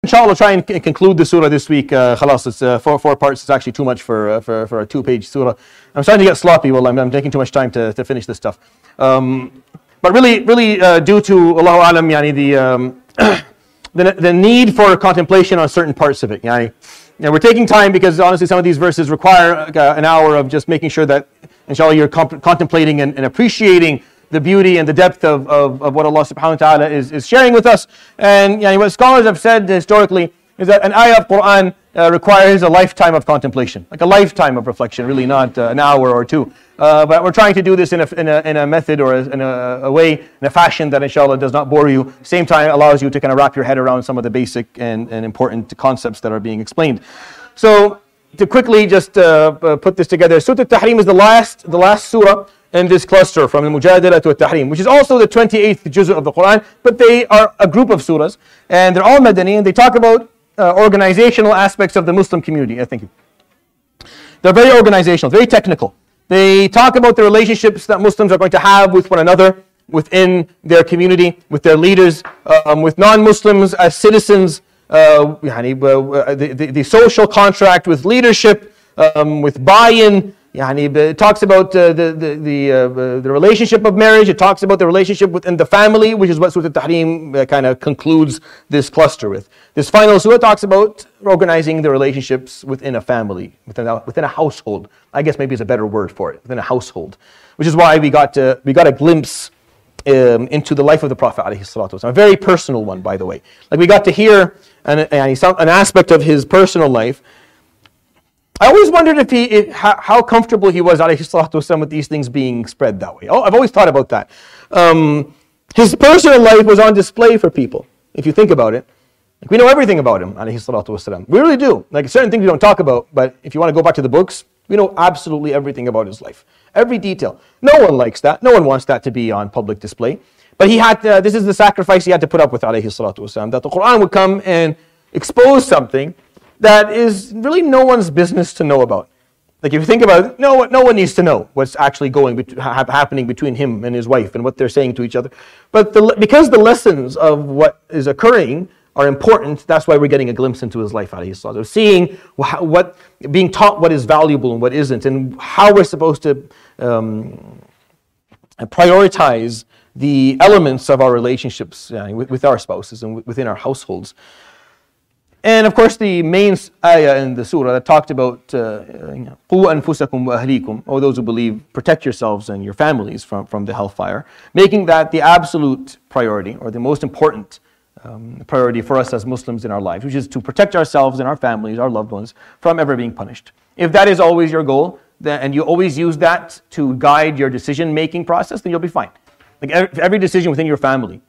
inshallah, try and conclude the surah this week. Khalas, it's four parts. It's actually too much for a 2-page surah. I'm starting to get sloppy. Well, I'm taking too much time to finish this stuff. But really, due to Allahu Alam, the need for contemplation on certain parts of it. We're taking time because honestly, some of these verses require an hour of just making sure that, inshallah, you're contemplating and appreciating the beauty and the depth of what Allah subhanahu wa ta'ala is sharing with us. And what scholars have said historically is that an ayah of Quran requires a lifetime of contemplation, like a lifetime of reflection, really not an hour or two. But we're trying to do this in a method or in a way, in a fashion that inshallah does not bore you. Same time allows you to kind of wrap your head around some of the basic and important concepts that are being explained. So to quickly just put this together, Surah At-Tahrim is the last surah in this cluster from the Mujadala to At-Tahrim, which is also the 28th juz of the Quran, but they are a group of surahs, and they're all Madani, and they talk about organizational aspects of the Muslim community, I think. They're very organizational, very technical. They talk about the relationships that Muslims are going to have with one another, within their community, with their leaders, with non-Muslims as citizens, the social contract with leadership, with buy-in. It talks about the relationship of marriage. It talks about the relationship within the family, which is what Surah At-Tahrim kind of concludes this cluster with. This final surah talks about organizing the relationships within a family, within a household. I guess maybe is a better word for it, within a household. Which is why we got a glimpse into the life of the Prophet ﷺ. A very personal one, by the way. Like we got to hear an aspect of his personal life. I always wondered how comfortable he was ﷺ with these things being spread that way. I've always thought about that. His personal life was on display for people, if you think about it. Like we know everything about him, ﷺ. We really do. Like certain things we don't talk about, but if you want to go back to the books, we know absolutely everything about his life. Every detail. No one likes that. No one wants that to be on public display. But he had to, this is the sacrifice he had to put up with, ﷺ, that the Quran would come and expose something that is really no one's business to know about. Like if you think about it, no one needs to know what's actually happening between him and his wife and what they're saying to each other. But because the lessons of what is occurring are important, that's why we're getting a glimpse into his life, seeing being taught what is valuable and what isn't, and how we're supposed to prioritize the elements of our relationships with our spouses and within our households. And of course, the main ayah in the surah that talked about قُوا أَنفُسَكُمْ وَأَهْلِيكُمْ, or those who believe, protect yourselves and your families from the hellfire, making that the absolute priority, or the most important priority for us as Muslims in our lives, which is to protect ourselves and our families, our loved ones, from ever being punished. If that is always your goal, and you always use that to guide your decision-making process, then you'll be fine. Like every decision within your family,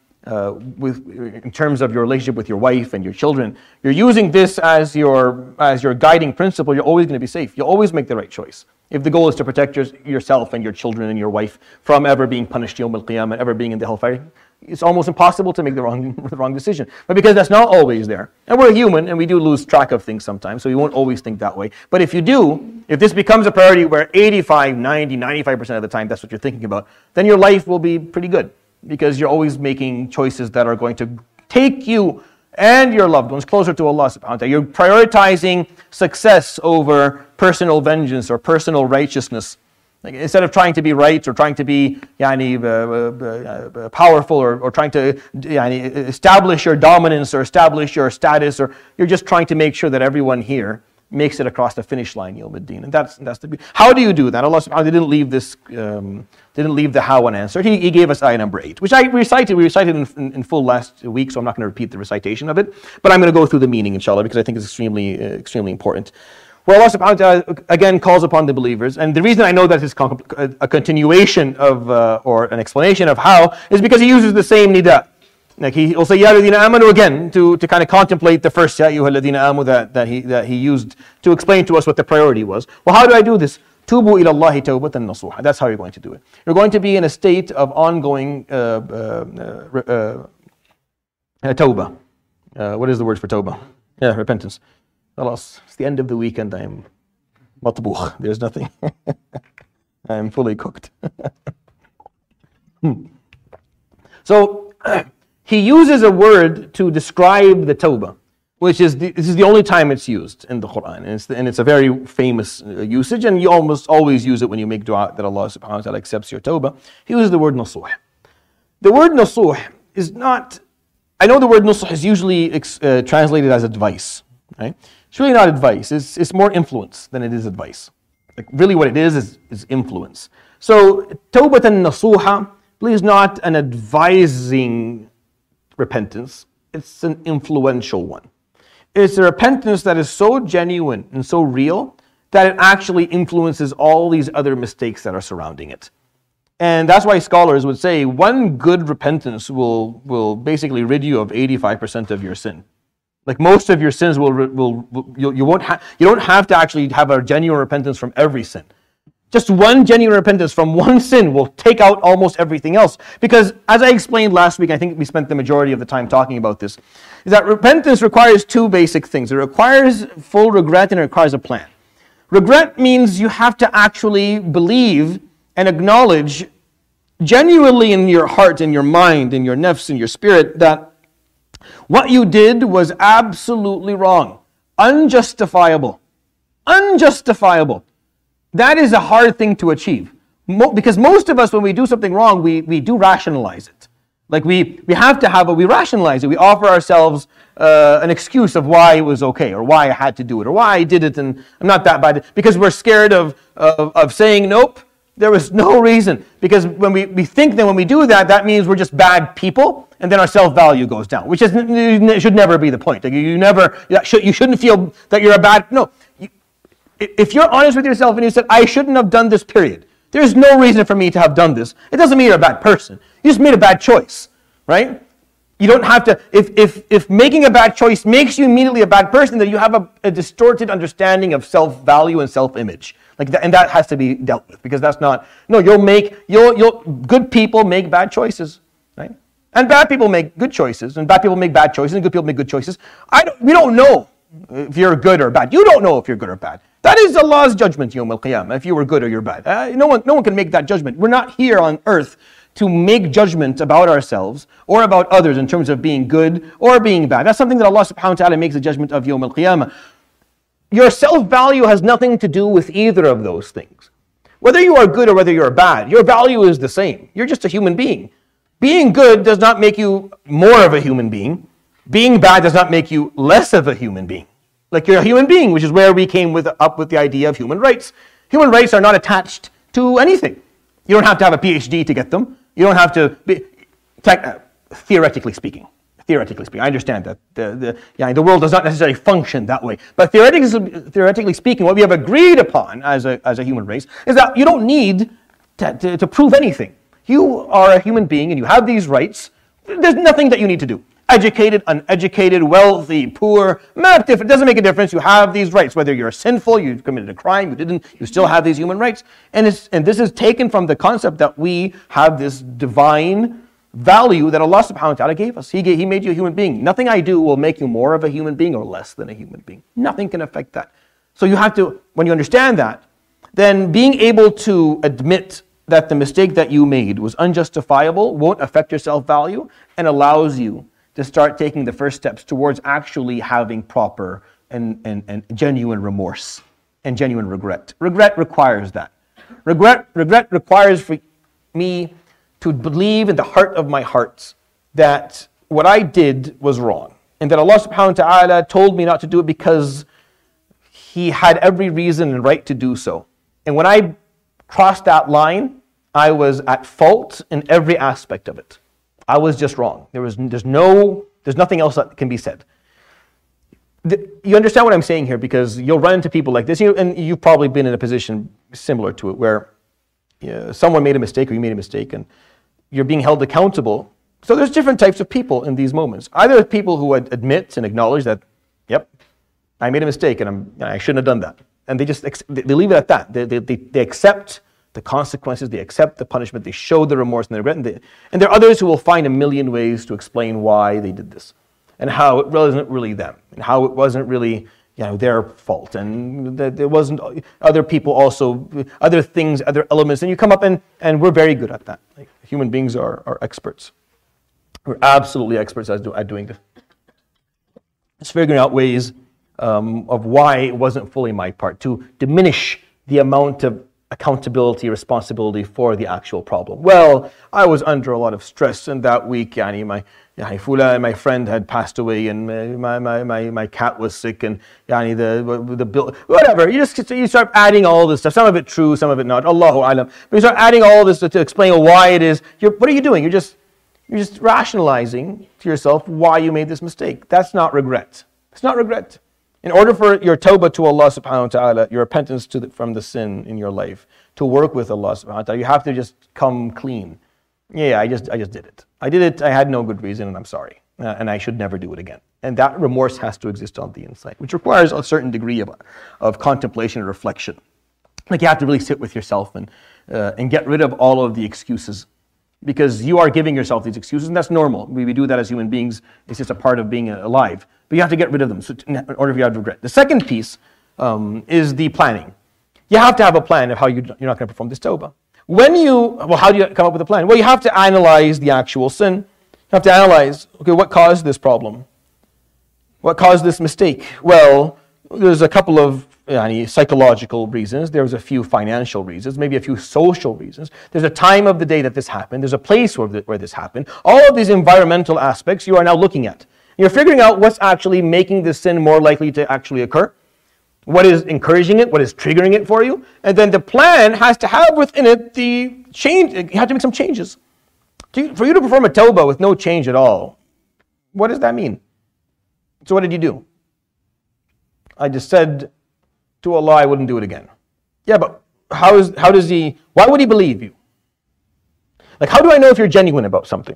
in terms of your relationship with your wife and your children, you're using this as your guiding principle, you're always going to be safe. You'll always make the right choice. If the goal is to protect yourself and your children and your wife from ever being punished Yawm al-Qiyamah, ever being in the hellfire, it's almost impossible to make the wrong decision. But because that's not always there, and we're human and we do lose track of things sometimes, so we won't always think that way. But if this becomes a priority where 85, 90, 95% of the time that's what you're thinking about, then your life will be pretty good. Because you're always making choices that are going to take you and your loved ones closer to Allah subhanahu wa ta'ala. You're prioritizing success over personal vengeance or personal righteousness. Like instead of trying to be right or trying to be powerful or trying to establish your dominance or establish your status, or you're just trying to make sure that everyone here makes it across the finish line, Yawm al-Din. And that's the beauty. How do you do that? Allah subhanahu wa ta'ala didn't leave the how unanswered. He gave us ayah number 8, which we recited in full last week, so I'm not going to repeat the recitation of it, but I'm going to go through the meaning, inshallah, because I think it's extremely important. Where Allah subhanahu wa ta'ala again calls upon the believers, and the reason I know that it's a continuation of, or an explanation of how, is because he uses the same nida. Like he'll say, Ya ladina amanu again, to kind of contemplate the first Ya ayyuha ladina amu that he used to explain to us what the priority was. Well, how do I do this? Tubu ila Allahi tawbatan nasuha. That's how you're going to do it. You're going to be in a state of ongoing tawbah. What is the word for tawbah? Yeah, repentance. Alas, it's the end of the weekend. I am matbukh. There's nothing. I am fully cooked. So, he uses a word to describe the tawbah. this is the only time it's used in the Quran, and it's a very famous usage, and you almost always use it when you make dua that Allah subhanahu wa ta'ala accepts your tawbah. He uses the word nasuh. The word nasuh is not, I know the word nasuh is usually translated as advice, right? It's really not advice, it's more influence than it is advice. Like really what it is influence. So, tawbatan nasuha, please not an advising repentance, it's an influential one. It's a repentance that is so genuine and so real that it actually influences all these other mistakes that are surrounding it. And that's why scholars would say one good repentance will basically rid you of 85% of your sin. Like most of your sins you don't have to actually have a genuine repentance from every sin. Just one genuine repentance from one sin will take out almost everything else. Because as I explained last week, I think we spent the majority of the time talking about this, is that repentance requires two basic things. It requires full regret and it requires a plan. Regret means you have to actually believe and acknowledge genuinely in your heart, in your mind, in your nafs, in your spirit, that what you did was absolutely wrong, unjustifiable. Unjustifiable. That is a hard thing to achieve. Because most of us, when we do something wrong, we do rationalize it. Like we rationalize it. We offer ourselves an excuse of why it was okay, or why I had to do it, or why I did it, and I'm not that bad. Because we're scared of saying nope. There was no reason. Because when we think that when we do that, that means we're just bad people, and then our self-value goes down, which should never be the point. Like you shouldn't feel that you're a bad, no. If you're honest with yourself and you said, I shouldn't have done this, period. There's no reason for me to have done this. It doesn't mean you're a bad person. You just made a bad choice, right? You don't have to, if making a bad choice makes you immediately a bad person, then you have a distorted understanding of self-value and self-image. Like that, and that has to be dealt with, because that's not, no, good people make bad choices, right? And bad people make good choices, and bad people make bad choices, and good people make good choices. We don't know if you're good or bad. You don't know if you're good or bad. That is Allah's judgment, Yawm al-Qiyamah, if you were good or you're bad. No one can make that judgment. We're not here on earth to make judgment about ourselves or about others in terms of being good or being bad. That's something that Allah subhanahu wa ta'ala makes a judgment of Yawm al-Qiyamah. Your self-value has nothing to do with either of those things. Whether you are good or whether you're bad, your value is the same. You're just a human being. Being good does not make you more of a human being. Being bad does not make you less of a human being. Like you're a human being, which is where we came up with the idea of human rights. Human rights are not attached to anything. You don't have to have a PhD to get them. You don't have to be, theoretically speaking. Theoretically speaking, I understand that the world does not necessarily function that way. But theoretically speaking, what we have agreed upon as a human race is that you don't need to prove anything. You are a human being and you have these rights. There's nothing that you need to do. Educated, uneducated, wealthy, poor, it doesn't make a difference. You have these rights. Whether you're sinful, you committed a crime, you didn't, you still have these human rights. And this is taken from the concept that we have this divine value that Allah subhanahu wa ta'ala gave us. He made you a human being. Nothing I do will make you more of a human being or less than a human being. Nothing can affect that. So you have to, when you understand that, then being able to admit that the mistake that you made was unjustifiable won't affect your self-value and allows you to start taking the first steps towards actually having proper and genuine remorse and genuine regret. Regret requires that. Regret requires for me to believe in the heart of my heart that what I did was wrong, and that Allah subhanahu wa ta'ala told me not to do it because He had every reason and right to do so. And when I crossed that line, I was at fault in every aspect of it. I was just wrong. There's nothing else that can be said. You understand what I'm saying here, because you'll run into people like this, and you've probably been in a position similar to it, where someone made a mistake or you made a mistake, and you're being held accountable. So there's different types of people in these moments. Either people who would admit and acknowledge that, yep, I made a mistake and I shouldn't have done that, and they leave it at that. They accept the consequences, they accept the punishment, they show the remorse and the regret. And there are others who will find a million ways to explain why they did this, and how it wasn't really them, and how it wasn't really their fault, and that there wasn't other people also, other things, other elements. And you come up and we're very good at that. Like, human beings are experts. We're absolutely experts at doing this. Just figuring out ways of why it wasn't fully my part, to diminish the amount of accountability, responsibility for the actual problem. Well, I was under a lot of stress, and that week, my friend had passed away, and my cat was sick, and the bill, whatever. You start adding all this stuff. Some of it true, some of it not. Allahu alam. But you start adding all this to explain why it is. What are you doing? You're just rationalizing to yourself why you made this mistake. That's not regret. It's not regret. In order for your tawbah to Allah subhanahu wa ta'ala, your repentance from the sin in your life, to work with Allah subhanahu wa ta'ala, you have to just come clean. Yeah, I just did it. I did it, I had no good reason, and I'm sorry. And I should never do it again. And that remorse has to exist on the inside, which requires a certain degree of contemplation and reflection. Like you have to really sit with yourself and get rid of all of the excuses. Because you are giving yourself these excuses, and that's normal. We do that as human beings. It's just a part of being alive. But you have to get rid of them in order for you to have regret. The second piece is the planning. You have to have a plan of how you're not going to perform this tawbah. How do you come up with a plan? Well, you have to analyze the actual sin. You have to analyze, okay, what caused this problem? What caused this mistake? Well, there's a couple of psychological reasons. There's a few financial reasons, maybe a few social reasons. There's a time of the day that this happened. There's a place where this happened. All of these environmental aspects you are now looking at. You're figuring out what's actually making the sin more likely to actually occur. What is encouraging it? What is triggering it for you? And then the plan has to have within it the change. You have to make some changes. For you to perform a tawbah with no change at all, what does that mean? So what did you do? I just said to Allah, I wouldn't do it again. Yeah, but why would He believe you? Like, how do I know if you're genuine about something?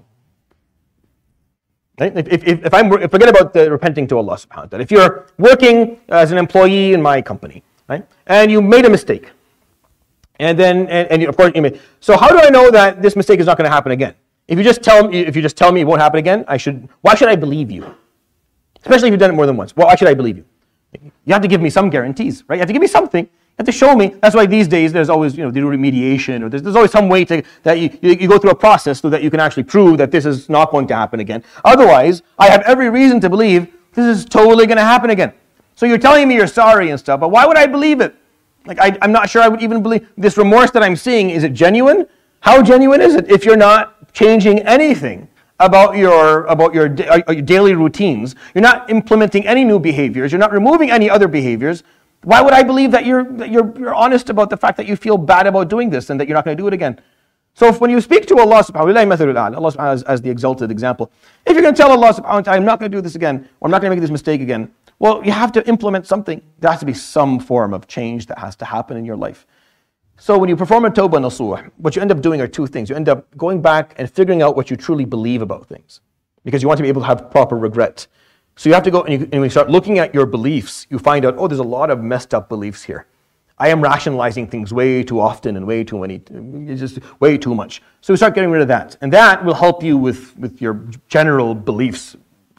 Right? If forget about the repenting to Allah subhanahu wa ta'ala. If you're working as an employee in my company, right, and you made a mistake, and of course you made. So how do I know that this mistake is not going to happen again? If you just tell me it won't happen again, why should I believe you? Especially if you've done it more than once. Well, why should I believe you? You have to give me some guarantees, right? You have to give me something. You have to show me. That's why these days there's always, they do remediation, or there's always some way that you go through a process so that you can actually prove that this is not going to happen again. Otherwise, I have every reason to believe this is totally going to happen again. So you're telling me you're sorry and stuff, but why would I believe it? Like, I'm not sure I would even believe this remorse that I'm seeing. Is it genuine? How genuine is it if you're not changing anything about your daily routines? You're not implementing any new behaviors. You're not removing any other behaviors. Why would I believe that you're honest about the fact that you feel bad about doing this and that you're not going to do it again? So when you speak to Allah subhanahu wa ta'ala, Allah subhanahu wa ta'ala as the exalted example, if you're going to tell Allah subhanahu wa ta'ala, I'm not going to do this again, or I'm not going to make this mistake again, well, you have to implement something. There has to be some form of change that has to happen in your life. So when you perform a tawbah nasuh, what you end up doing are two things. You end up going back and figuring out what you truly believe about things, because you want to be able to have proper regret. So you have to go and when you start looking at your beliefs, you find out, there's a lot of messed up beliefs here. I am rationalizing things way too often and way too many, it's just way too much. So you start getting rid of that. And that will help you with your general beliefs,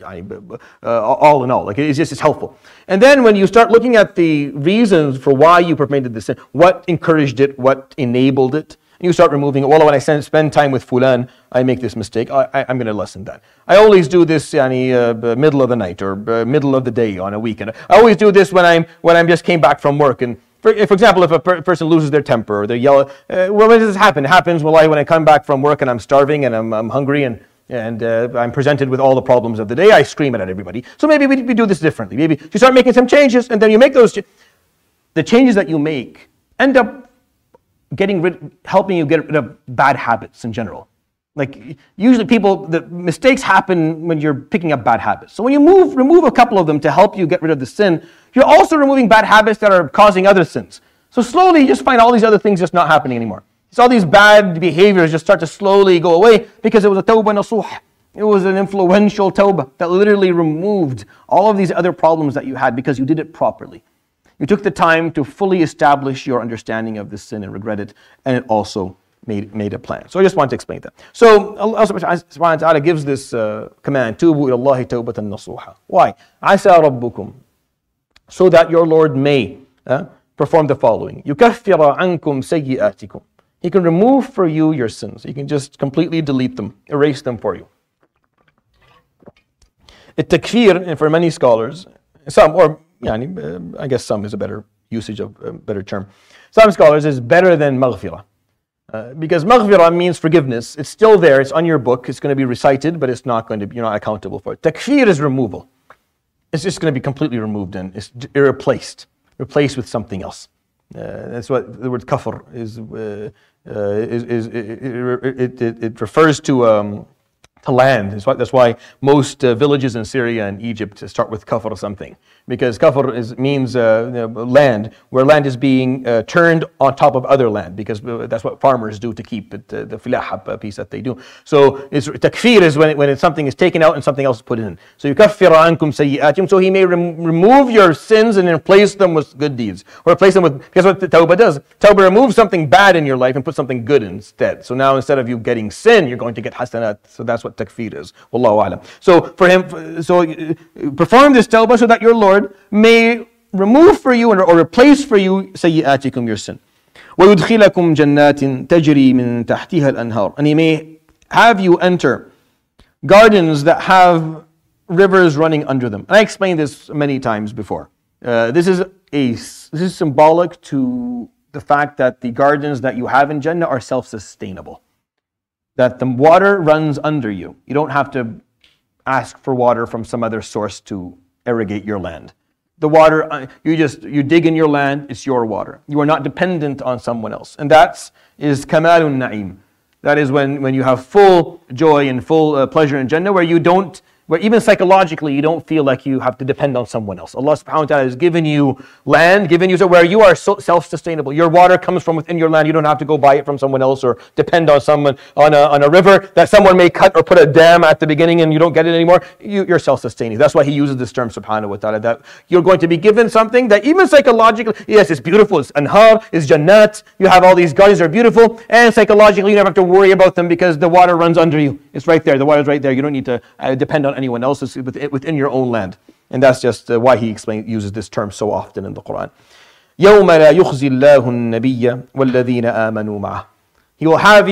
all in all. Like it's helpful. And then when you start looking at the reasons for why you permitted the sin, what encouraged it, what enabled it, and you start removing it. Well, when I spend time with fulan, I make this mistake. I'm going to lessen that. I always do this middle of the night or middle of the day on a weekend. I always do this when I'm just came back from work. And for example, if a person loses their temper or they yell, when does this happen? It happens when I come back from work and I'm starving and I'm hungry and I'm presented with all the problems of the day. I scream at everybody. So maybe we do this differently. Maybe you start making some changes, and then you make those. The changes that you make end up helping you get rid of bad habits in general. Like usually the mistakes happen when you're picking up bad habits. So when you remove a couple of them to help you get rid of the sin, you're also removing bad habits that are causing other sins. So slowly you just find all these other things just not happening anymore. So all these bad behaviors just start to slowly go away because it was a tawbah nasuh. It was an influential tawbah that literally removed all of these other problems that you had because you did it properly. You took the time to fully establish your understanding of this sin and regret it, and it also made a plan. So I just wanted to explain that. So Allah subhanahu wa ta'ala gives this command, Tubu ilallahi tawbatan nasuha. Why? Asa rabbukum. So that your Lord may perform the following. Yukaffira ankum sayyi'atikum. He can remove for you your sins. He can just completely delete them, erase them for you. التكفير, and for many scholars, some, or يعني, I guess some is a better usage of a better term. Some scholars is better than maghfirah. Because maghfirah means forgiveness. It's still there, it's on your book, it's going to be recited, but it's not going to be, you're not accountable for it. Takfir is removal. It's just going to be completely removed and it's replaced with something else. That's what the word kafr is. It refers to land. That's why most villages in Syria and Egypt start with kafr or something. Because kafr means land, where land is being turned on top of other land, because that's what farmers do to keep it, the filah piece that they do. So takfir is when something is taken out and something else is put in. So yukaffir ankum sayyi'atim, so he may remove your sins and replace them with good deeds. Or replace them with, because what the tawbah does, tawbah removes something bad in your life and puts something good instead. So now instead of you getting sin, you're going to get hasanat. So that's what takfir is. Wallahu alam. So for him, perform this tawbah so that your Lord may remove for you or replace for you sayyi'atikum, your sin. وَيُدْخِلَكُمْ جَنَّاتٍ تَجْرِي مِنْ تَحْتِهَا الْأَنْهَارِ, and he may have you enter gardens that have rivers running under them. And I explained this many times before. This is symbolic to the fact that the gardens that you have in Jannah are self-sustainable. That the water runs under you. You don't have to ask for water from some other source to irrigate your land. The water, you dig in your land, it's your water. You are not dependent on someone else. And that is kamalun na'im. That is when you have full joy and full pleasure in Jannah, where even psychologically you don't feel like you have to depend on someone else. Allah subhanahu wa ta'ala has given you land, where you are self-sustainable. Your water comes from within your land. You don't have to go buy it from someone else or depend on someone on a river that someone may cut or put a dam at the beginning and you don't get it anymore. You're self-sustaining. That's why he uses this term subhanahu wa ta'ala, that you're going to be given something that even psychologically, yes, it's beautiful, it's anhar, it's jannat, you have all these gardens are beautiful, and psychologically you don't have to worry about them because the water runs under you. It's right there, the water's right there. You don't need to depend on anyone else, is within your own land. And that's just why he uses this term so often in the Quran. يَوْمَ لَا يُخْزِي اللَّهُ النَّبِيَّ وَالَّذِينَ آمَنُوا مَعَهُ. He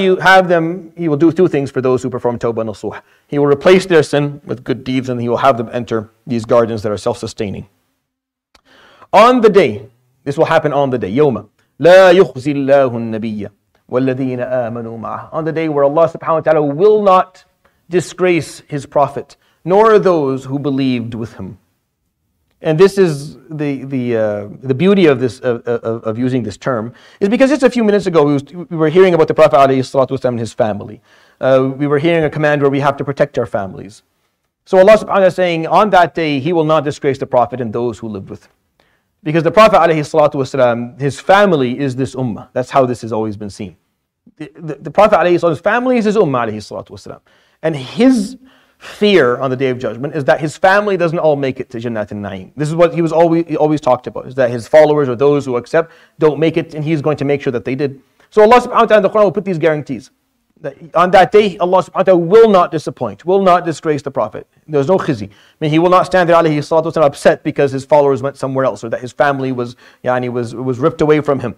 will do two things for those who perform tawbah nasuh. He will replace their sin with good deeds, and he will have them enter these gardens that are self-sustaining. On the day, this will happen on the day, يَوْمَ لَا يُخْزِي اللَّهُ النَّبِيَّ وَالَّذِينَ آمَنُوا مَعَهُ. On the day where Allah subhanahu wa ta'ala will not disgrace His Prophet, nor those who believed with him. And this is the beauty of this of using this term, is because just a few minutes ago we were hearing about the Prophet ﷺ and his family. We were hearing a command where we have to protect our families. So Allah subhanahu wa ta'ala is saying, on that day He will not disgrace the Prophet and those who lived with him. Because the Prophet ﷺ, his family is this ummah. That's how this has always been seen. The Prophet ﷺ's family is his ummah ﷺ. And his fear on the Day of Judgment is that his family doesn't all make it to Jannat al-Na'im. This is what he always talked about, is that his followers or those who accept don't make it, and he's going to make sure that they did. So Allah subhanahu wa ta'ala in the Quran will put these guarantees. That on that day, Allah subhanahu wa ta'ala will not disappoint, will not disgrace the Prophet. There's no khizi. I mean, he will not stand there alayhi salatu wasalam upset because his followers went somewhere else, or that his family was ripped away from him.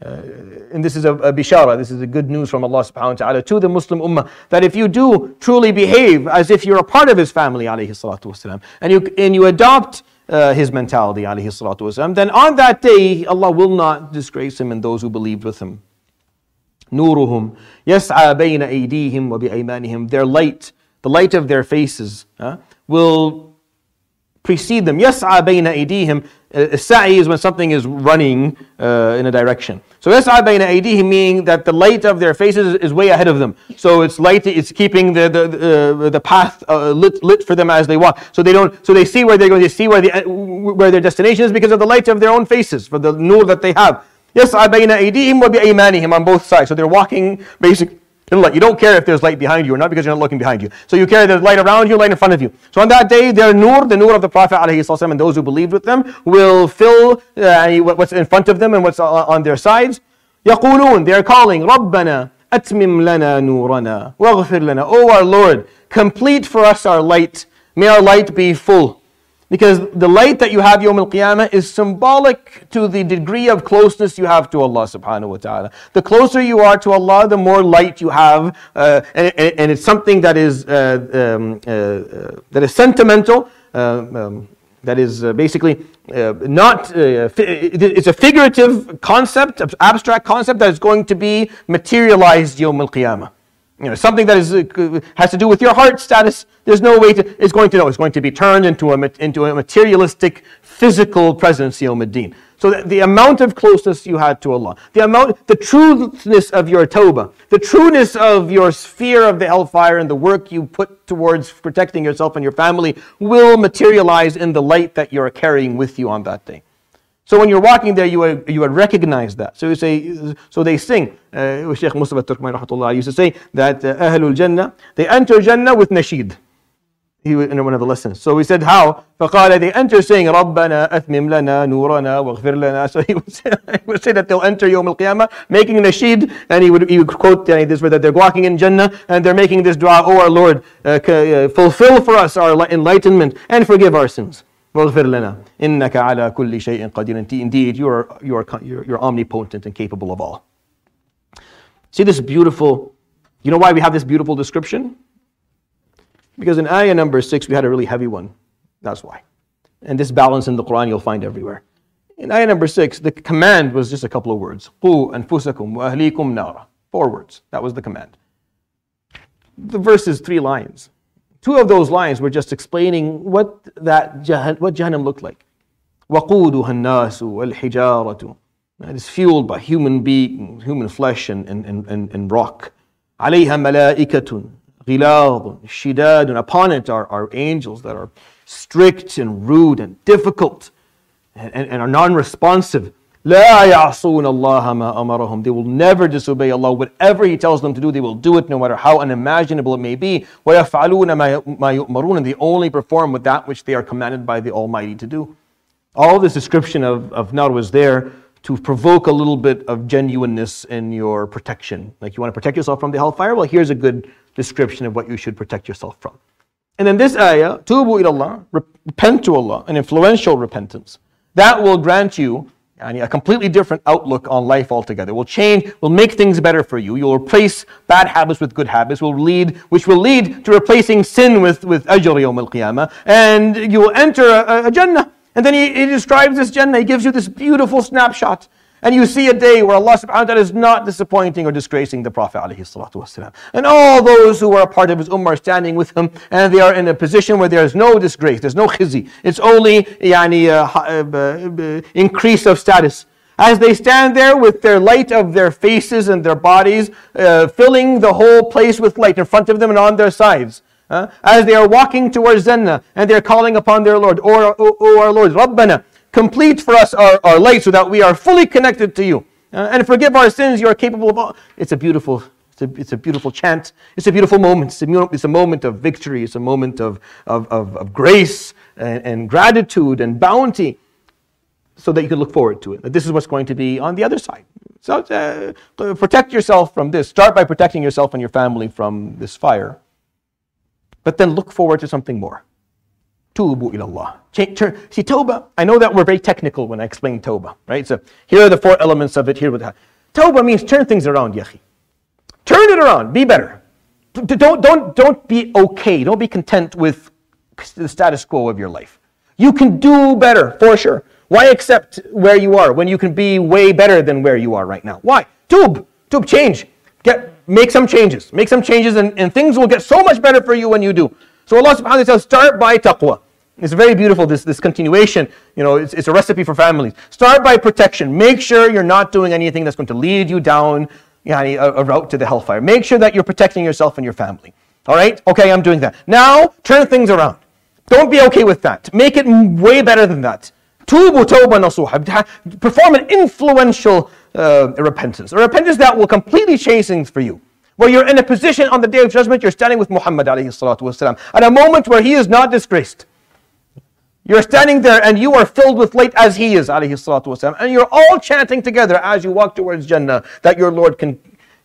And this is a bishara, this is a good news from Allah subhanahu wa ta'ala to the Muslim ummah, that if you do truly behave as if you're a part of his family alayhi salatu wasalam, and you adopt his mentality alayhi salatu wasalam, then on that day Allah will not disgrace him and those who believed with him. Nuruhum yas'a bayna aydihim wa bi'aymanihim. Their light, the light of their faces, will precede them. Yas'a bayna aydihim. Sa'i is when something is running in a direction. So yas'a bayna aydihim, meaning that the light of their faces is way ahead of them. So it's light, it's keeping the path lit for them as they walk. So they see where they're going to see where their destination is because of the light of their own faces, for the nur that they have. Yas'a bayna aydihim wa bi'aymanihim, on both sides. So they're walking basically in light. You don't care if there's light behind you or not because you're not looking behind you. So you carry the light around you, light in front of you. So on that day, their nur, the nur of the Prophet ﷺ and those who believed with them, will fill what's in front of them and what's on their sides. يَقُولُونَ, they are calling, رَبَّنَا أَتْمِمْ لَنَا نُورَنَا وَاغْفِرْ لَنَا. Oh our Lord, complete for us our light. May our light be full. Because the light that you have Yawm al-Qiyamah is symbolic to the degree of closeness you have to Allah subhanahu wa ta'ala. The closer you are to Allah, the more light you have. And it's something that is sentimental, that is basically it's a figurative concept, abstract concept that is going to be materialized Yawm al-Qiyamah. Something that has to do with your heart status. There's no way to. It's going to be turned into a materialistic, physical presence Yawm al-Din. So the amount of closeness you had to Allah, the trueness of your tawbah, the trueness of your fear of the hellfire and the work you put towards protecting yourself and your family will materialize in the light that you're carrying with you on that day. So when you're walking there, you would recognize that. So they sing. Shaykh Mustafa Turkmani rahmatullah used to say that Ahlul Jannah, they enter Jannah with nasheed. He was in one of the lessons. So we said how? فقال, they enter saying ربنا أثمم لنا نورنا واغفر لنا. So he would say that they'll enter Yawm al-Qiyamah making nasheed, and he would quote this where that they're walking in Jannah and they're making this dua, oh our Lord, fulfill for us our enlightenment and forgive our sins. واغفر لنا إنك على كل شيء قدير. Indeed, you're omnipotent and capable of all. See this beautiful, you know why we have this beautiful description? Because in ayah number 6, we had a really heavy one. That's why. And this balance in the Quran you'll find everywhere. In ayah number 6, the command was just a couple of words. قُوا أَنفُسَكُمْ وَأَهْلِيكُمْ نَارًا. 4 words. That was the command. The verse is 3 lines. 2 of those lines were just explaining what Jahannam looked like. وَقُودُهَا النَّاسُ وَالْحِجَارَةُ. It is fueled by human flesh and rock. عَلَيْهَا مَلَائِكَةٌ غِلَاظٌ شِدَادٌ. Upon it are angels that are strict and rude and difficult and are non-responsive. لَا يَعْصُونَ اللَّهَ مَا أَمَرَهُمْ. They will never disobey Allah. Whatever He tells them to do, they will do it no matter how unimaginable it may be. وَيَفْعَلُونَ مَا يُؤْمَرُونَ. And they only perform with that which they are commanded by the Almighty to do. All this description of nar was there to provoke a little bit of genuineness in your protection. Like you want to protect yourself from the hellfire? Well, here's a good description of what you should protect yourself from. And then this ayah, tubu ilallah, repent to Allah, an influential repentance. That will grant you a completely different outlook on life altogether. Will make things better for you. You'll replace bad habits with good habits, which will lead to replacing sin with ajr yawm al-qiyamah. And you will enter a Jannah. And then he describes this Jannah. He gives you this beautiful snapshot. And you see a day where Allah subhanahu wa ta'ala is not disappointing or disgracing the Prophet alayhi salatu wasalam. And all those who are a part of his ummah are standing with him, and they are in a position where there is no disgrace, there's no khizi. It's only increase of status. As they stand there with their light of their faces and their bodies, filling the whole place with light in front of them and on their sides. As they are walking towards Jannah, and they are calling upon their Lord, O our Lord, Rabbana, complete for us our light so that we are fully connected to you. And forgive our sins, you are capable of all. It's a beautiful chant. It's a beautiful moment. It's a moment of victory. It's a moment of grace and gratitude and bounty, so that you can look forward to it. This is what's going to be on the other side. So protect yourself from this. Start by protecting yourself and your family from this fire. But then look forward to something more. Tubu ilallah. See, tawbah, I know that we're very technical when I explain tawbah, right? So here are the 4 elements of it. Tawbah means turn things around, yahi. Turn it around. Be better. Don't be okay. Don't be content with the status quo of your life. You can do better, for sure. Why accept where you are when you can be way better than where you are right now? Why? Tub, change. Make some changes. Make some changes and things will get so much better for you when you do. So Allah subhanahu wa ta'ala says, start by taqwa. It's very beautiful, this continuation. It's a recipe for families. Start by protection. Make sure you're not doing anything that's going to lead you down a route to the hellfire. Make sure that you're protecting yourself and your family. All right? Okay, I'm doing that. Now, turn things around. Don't be okay with that. Make it way better than that. Tubu tawbah nasuha. Perform an influential repentance. A repentance that will completely change things for you. Where you're in a position on the Day of Judgment, you're standing with Muhammad alayhi salatu wasalam, at a moment where he is not disgraced. You're standing there and you are filled with light as he is alayhi salatu wasalam, and you're all chanting together as you walk towards Jannah that your Lord can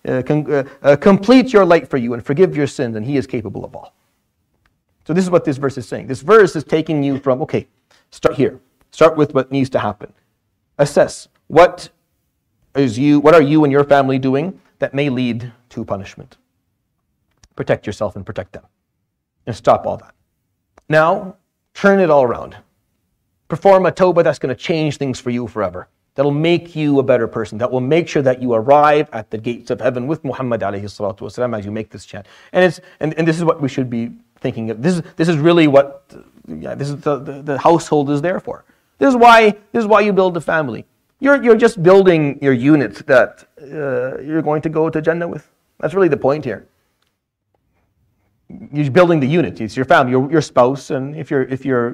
complete your light for you and forgive your sins, and he is capable of all. So this is what this verse is saying. This verse is taking you from, okay, start here. Start with what needs to happen. Assess what are you and your family doing that may lead to punishment. Protect yourself and protect them. And stop all that. Now, Turn it all around. Perform a tawbah that's going to change things for you forever. That'll make you a better person. That will make sure that you arrive at the gates of heaven with Muhammad alayhi salatu wasalam as you make this chant. And this is what we should be thinking of. This is really what this is the household is there for. This is why you build a family. You're just building your unit that you're going to go to Jannah with. That's really the point here. You're building the unit. It's your family, your spouse, and if you're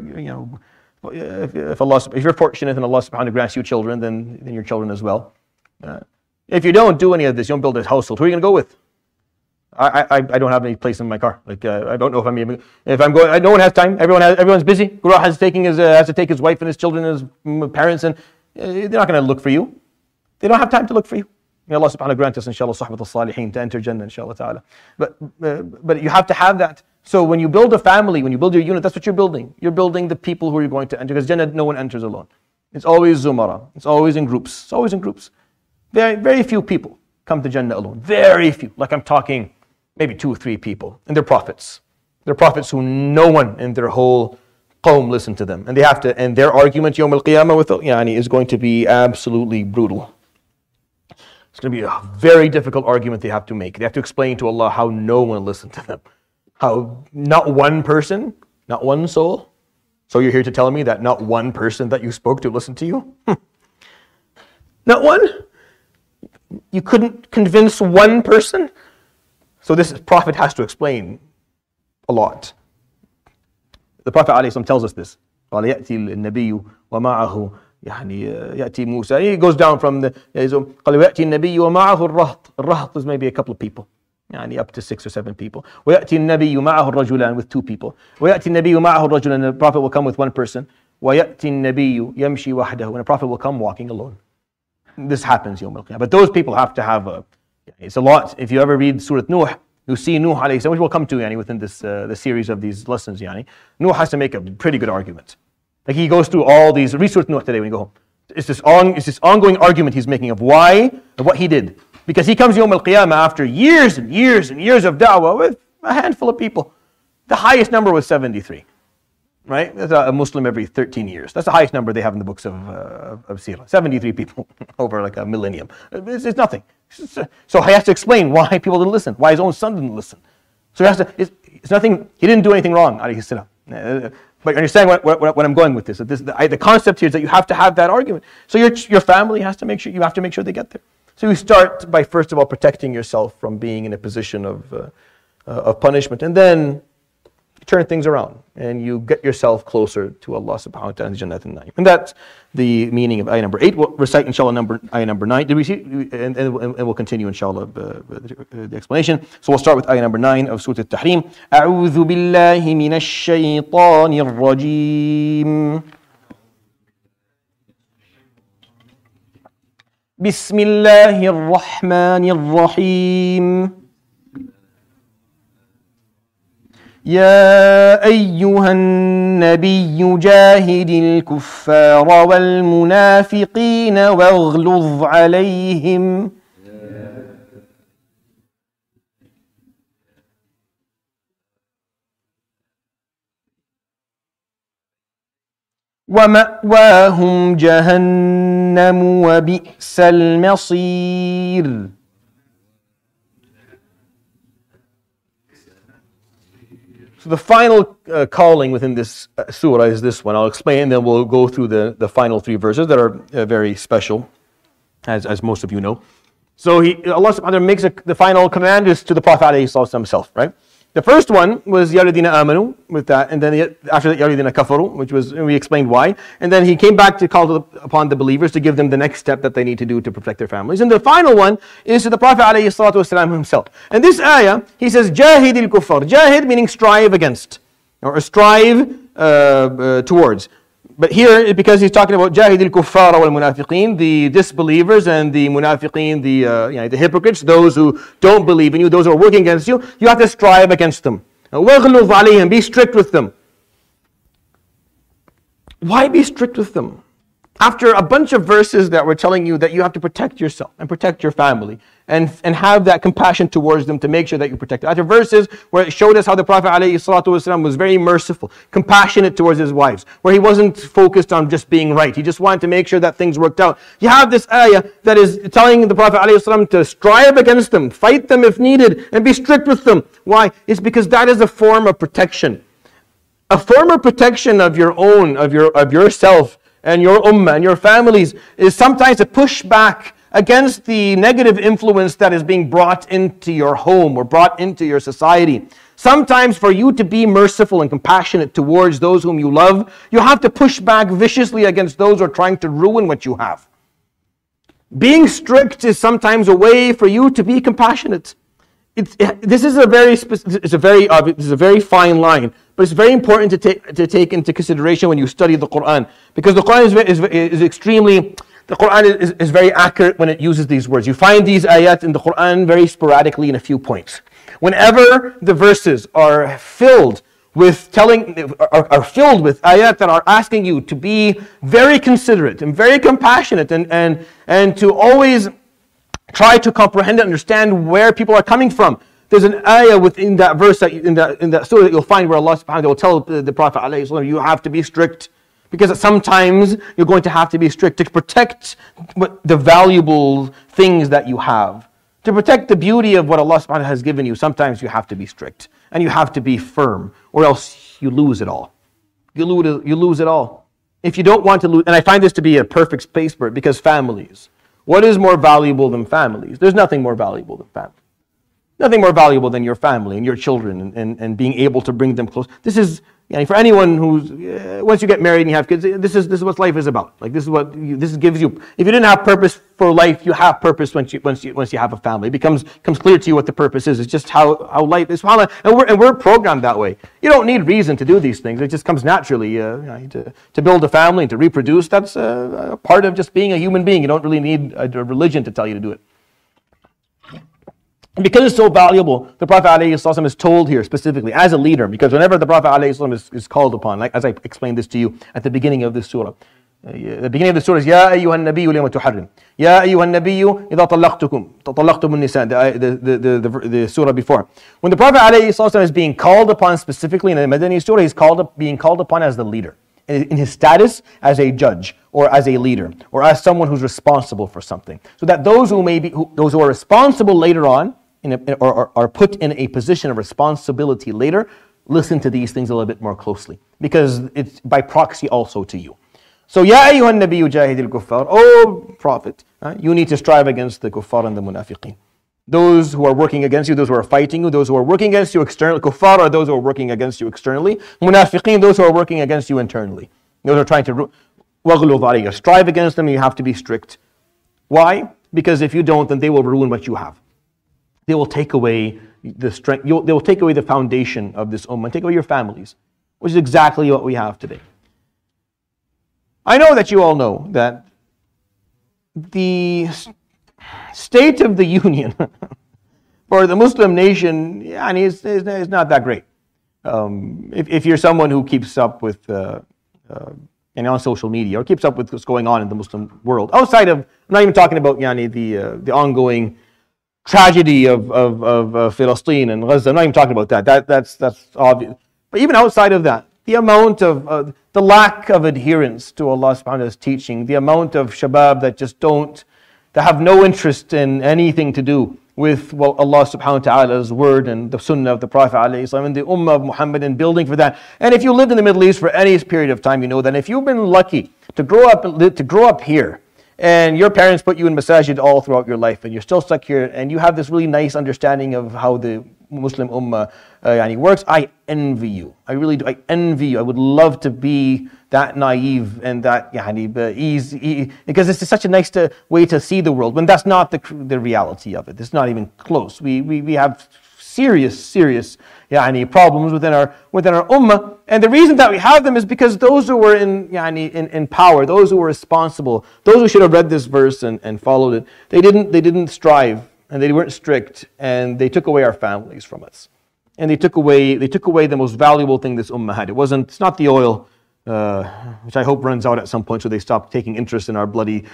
fortunate and Allah subhanahu wa ta'ala grants you children, then your children as well. If you don't do any of this, you don't build a household, who are you going to go with? I don't have any place in my car. Like I don't know if I'm going. No one has time. Everyone's busy. Guru has to take his wife and his children and his parents, and they're not going to look for you. They don't have time to look for you. May Allah subhanahu wa ta'ala grant us, inshallah, sahbat al-salihin, to enter Jannah, inshallah ta'ala. But you have to have that. So when you build a family, when you build your unit, that's what you're building. You're building the people who are going to enter. Because Jannah, no one enters alone. It's always zumara. It's always in groups. It's always in groups. Very, very few people come to Jannah alone. Very few. Like I'm talking maybe 2 or 3 people. And they're prophets. They're prophets who no one in their whole qawm listen to them. And they have to, and their argument Yawm al-Qiyamah with is going to be absolutely brutal. It's going to be a very difficult argument they have to make. They have to explain to Allah how no one listened to them. How not one person, not one soul. So you're here to tell me that not one person that you spoke to listened to you? Not one? You couldn't convince one person? So this Prophet has to explain a lot. The Prophet ﷺ tells us this. قال يأتي النبي ومعه يأتي موسى. He goes down from the قال ويأتي النبي ومعه الرهط. الرهط is maybe a couple of people. up to 6 or 7 people. ويأتي النبي معه الرجلان with 2 people. ويأتي النبي معه الرجلان. The Prophet will come with 1 person. ويأتي النبي يمشي وحده. And the Prophet will come walking alone. This happens يوم القيامة. But those people have to have it's a lot. If you ever read Surah Nuh, you see Nuh alayhi salam, which we'll come to within this the series of these lessons. Nuh has to make a pretty good argument. Like he goes through all these. Read Surah Nuh today when you go home. It's this ongoing argument he's making of why and what he did. Because he comes Yawm al-Qiyamah after years and years and years of da'wah with a handful of people. The highest number was 73. Right? That's a Muslim every 13 years. That's the highest number they have in the books of Sirah. 73 people over like a millennium. It's nothing. So he has to explain why people didn't listen, why his own son didn't listen. So he has to, it's nothing, he didn't do anything wrong, alayhi salam. But understand what I'm going with this. The concept here is that you have to have that argument. So your family has to make sure, you have to make sure they get there. So you start by first of all protecting yourself from being in a position of punishment, and then you turn things around and you get yourself closer to Allah subhanahu wa ta'ala in Jannat al-Na'im. And that's the meaning of ayah number 8. We'll recite inshallah ayah number 9. Did we see? And we'll continue inshallah the explanation. So we'll start with ayah number 9 of Surah Al-Tahrim. أعوذ بالله من الشيطان الرجيم. بسم الله الرحمن الرحيم. يا أيها النبي جاهد الكفار والمنافقين واغلظ عليهم ومأواهم جهنم وبئس المصير. So the final calling within this surah is this one. I'll explain, then we'll go through the final 3 verses that are very special, as most of you know. So Allah subhanahu wa ta'ala makes the final command is to the Prophet ﷺ himself, right? The first one was Ya Alladhina Amanu, with that, and then after that Ya Alladhina Kafaru, we explained why. And then he came back to call upon the believers to give them the next step that they need to do to protect their families. And the final one is to the Prophet ﷺ himself. And this ayah, he says, Jahid al-Kuffar. Jahid meaning strive against, or strive towards. But here, because he's talking about Jahid al-Kuffar wal-Munafiqeen, the disbelievers and the Munafiqeen, the hypocrites, those who don't believe in you, those who are working against you, you have to strive against them. وَغْلُظْ عَلَيْهِمْ. Be strict with them. Why be strict with them? after a bunch of verses that were telling you that you have to protect yourself and protect your family and have that compassion towards them to make sure that you protect them. After verses where it showed us how the Prophet ﷺ was very merciful, compassionate towards his wives, where he wasn't focused on just being right. He just wanted to make sure that things worked out. You have this ayah that is telling the Prophet ﷺ to strive against them, fight them if needed, and be strict with them. Why? It's because that is a form of protection. A form of protection of your own, of yourself, and your ummah and your families is sometimes a pushback against the negative influence that is being brought into your home or brought into your society. Sometimes for you to be merciful and compassionate towards those whom you love, you have to push back viciously against those who are trying to ruin what you have. Being strict is sometimes a way for you to be compassionate. This is a very fine line, but it's very important to take into consideration when you study the Quran, because the Quran is very accurate when it uses these words. You find these ayat in the Quran very sporadically in a few points. Whenever the verses are filled with ayat that are asking you to be very considerate and very compassionate and to always try to comprehend and understand where people are coming from. There's an ayah within that verse, in that surah, that you'll find where Allah subhanahu wa ta'ala will tell the Prophet ﷺ, you have to be strict. Because sometimes you're going to have to be strict to protect the valuable things that you have. To protect the beauty of what Allah subhanahu wa ta'ala has given you, sometimes you have to be strict. And you have to be firm, or else you lose it all. You lose it all. If you don't want to lose, and I find this to be a perfect space for it, because families. What is more valuable than families? There's nothing more valuable than family. Nothing more valuable than your family and your children and being able to bring them close. This is, for anyone who's, once you get married and you have kids, this is what life is about. Like this gives you, if you didn't have purpose for life, you have purpose once you have a family. It becomes clear to you what the purpose is. It's just how life is. And we're programmed that way. You don't need reason to do these things. It just comes naturally to build a family and to reproduce. That's a part of just being a human being. You don't really need a religion to tell you to do it. And because it's so valuable, the Prophet ﷺ is told here specifically as a leader, because whenever the Prophet ﷺ is called upon, like as I explained this to you at the beginning of this surah, the beginning of the surah is Ya ayyuha an-nabiyyu lima tuharrim. Ya ayyuha an-nabiyyu idha talaqtum an-nisa, the surah before. When the Prophet ﷺ is being called upon specifically in the Madani surah, he's being called upon as the leader. In his status as a judge or as a leader or as someone who's responsible for something. So that those who are responsible later on, or are put in a position of responsibility later, listen to these things a little bit more closely, because it's by proxy also to you. So, Ya ayyuhan nabiyyu jahidil kuffar, O Prophet, you need to strive against the kuffar and the munafiqeen. Those who are working against you, those who are fighting you, those who are working against you externally. Kuffar are those who are working against you externally. Munafiqeen, those who are working against you internally. Those who are trying to strive against them, and you have to be strict. Why? Because if you don't, then they will ruin what you have. They will take away the strength. They will take away the foundation of this ummah, and take away your families, which is exactly what we have today. I know that you all know that the state of the union for the Muslim nation is not that great. If you're someone who keeps up with on social media or keeps up with what's going on in the Muslim world, outside of, I'm not even talking about the ongoing tragedy of Palestine and Gaza. I'm not even talking about that. That's obvious. But even outside of that, the amount of the lack of adherence to Allah subhanahu wa ta'ala's teaching, the amount of shabab that have no interest in anything to do with Allah subhanahu wa ta'ala's word and the sunnah of the Prophet ﷺ and the ummah of Muhammad, and building for that. And if you lived in the Middle East for any period of time, you know that if you've been lucky to grow up here, and your parents put you in masajid all throughout your life, and you're still stuck here, and you have this really nice understanding of how the Muslim ummah works, I envy you. I really do. I envy you. I would love to be that naive and that easy, because it's such a nice way to see the world, when that's not the reality of it. It's not even close. We have serious problems within our ummah, and the reason that we have them is because those who were in power, those who were responsible, those who should have read this verse and followed it, they didn't strive, and they weren't strict, and they took away our families from us, and they took away the most valuable thing this ummah had. It's not the oil, which I hope runs out at some point so they stop taking interest in our bloody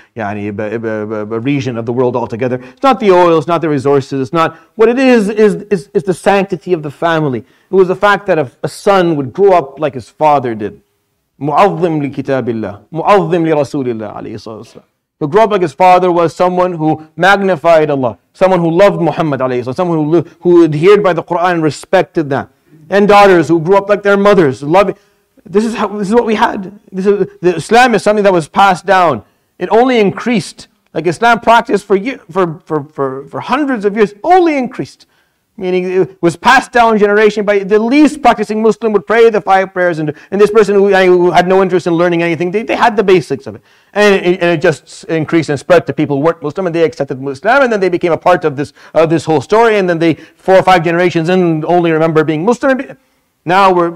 region of the world altogether. It's not the oil, it's not the resources, it's not. What it is the sanctity of the family. It was the fact that a son would grow up like his father did. مُعَظِّمْ لِكِتَابِ اللَّهِ مُعَظِّمْ لِرَسُولِ اللَّهِ عليه الصلاة والسلام. Who grew up like his father was someone who magnified Allah, someone who loved Muhammad alayhi salam, someone who adhered by the Quran and respected that. And daughters who grew up like their mothers, loving. This is what we had. The Islam is something that was passed down. It only increased. Like Islam practiced for hundreds of years, only increased. Meaning it was passed down generation by the least practicing Muslim would pray the 5 prayers, and this person who had no interest in learning anything, they had the basics of it. And it just increased and spread to people who weren't Muslim, and they accepted Islam, and then they became a part of this whole story, and then they 4 or 5 generations in only remember being Muslim. Now we're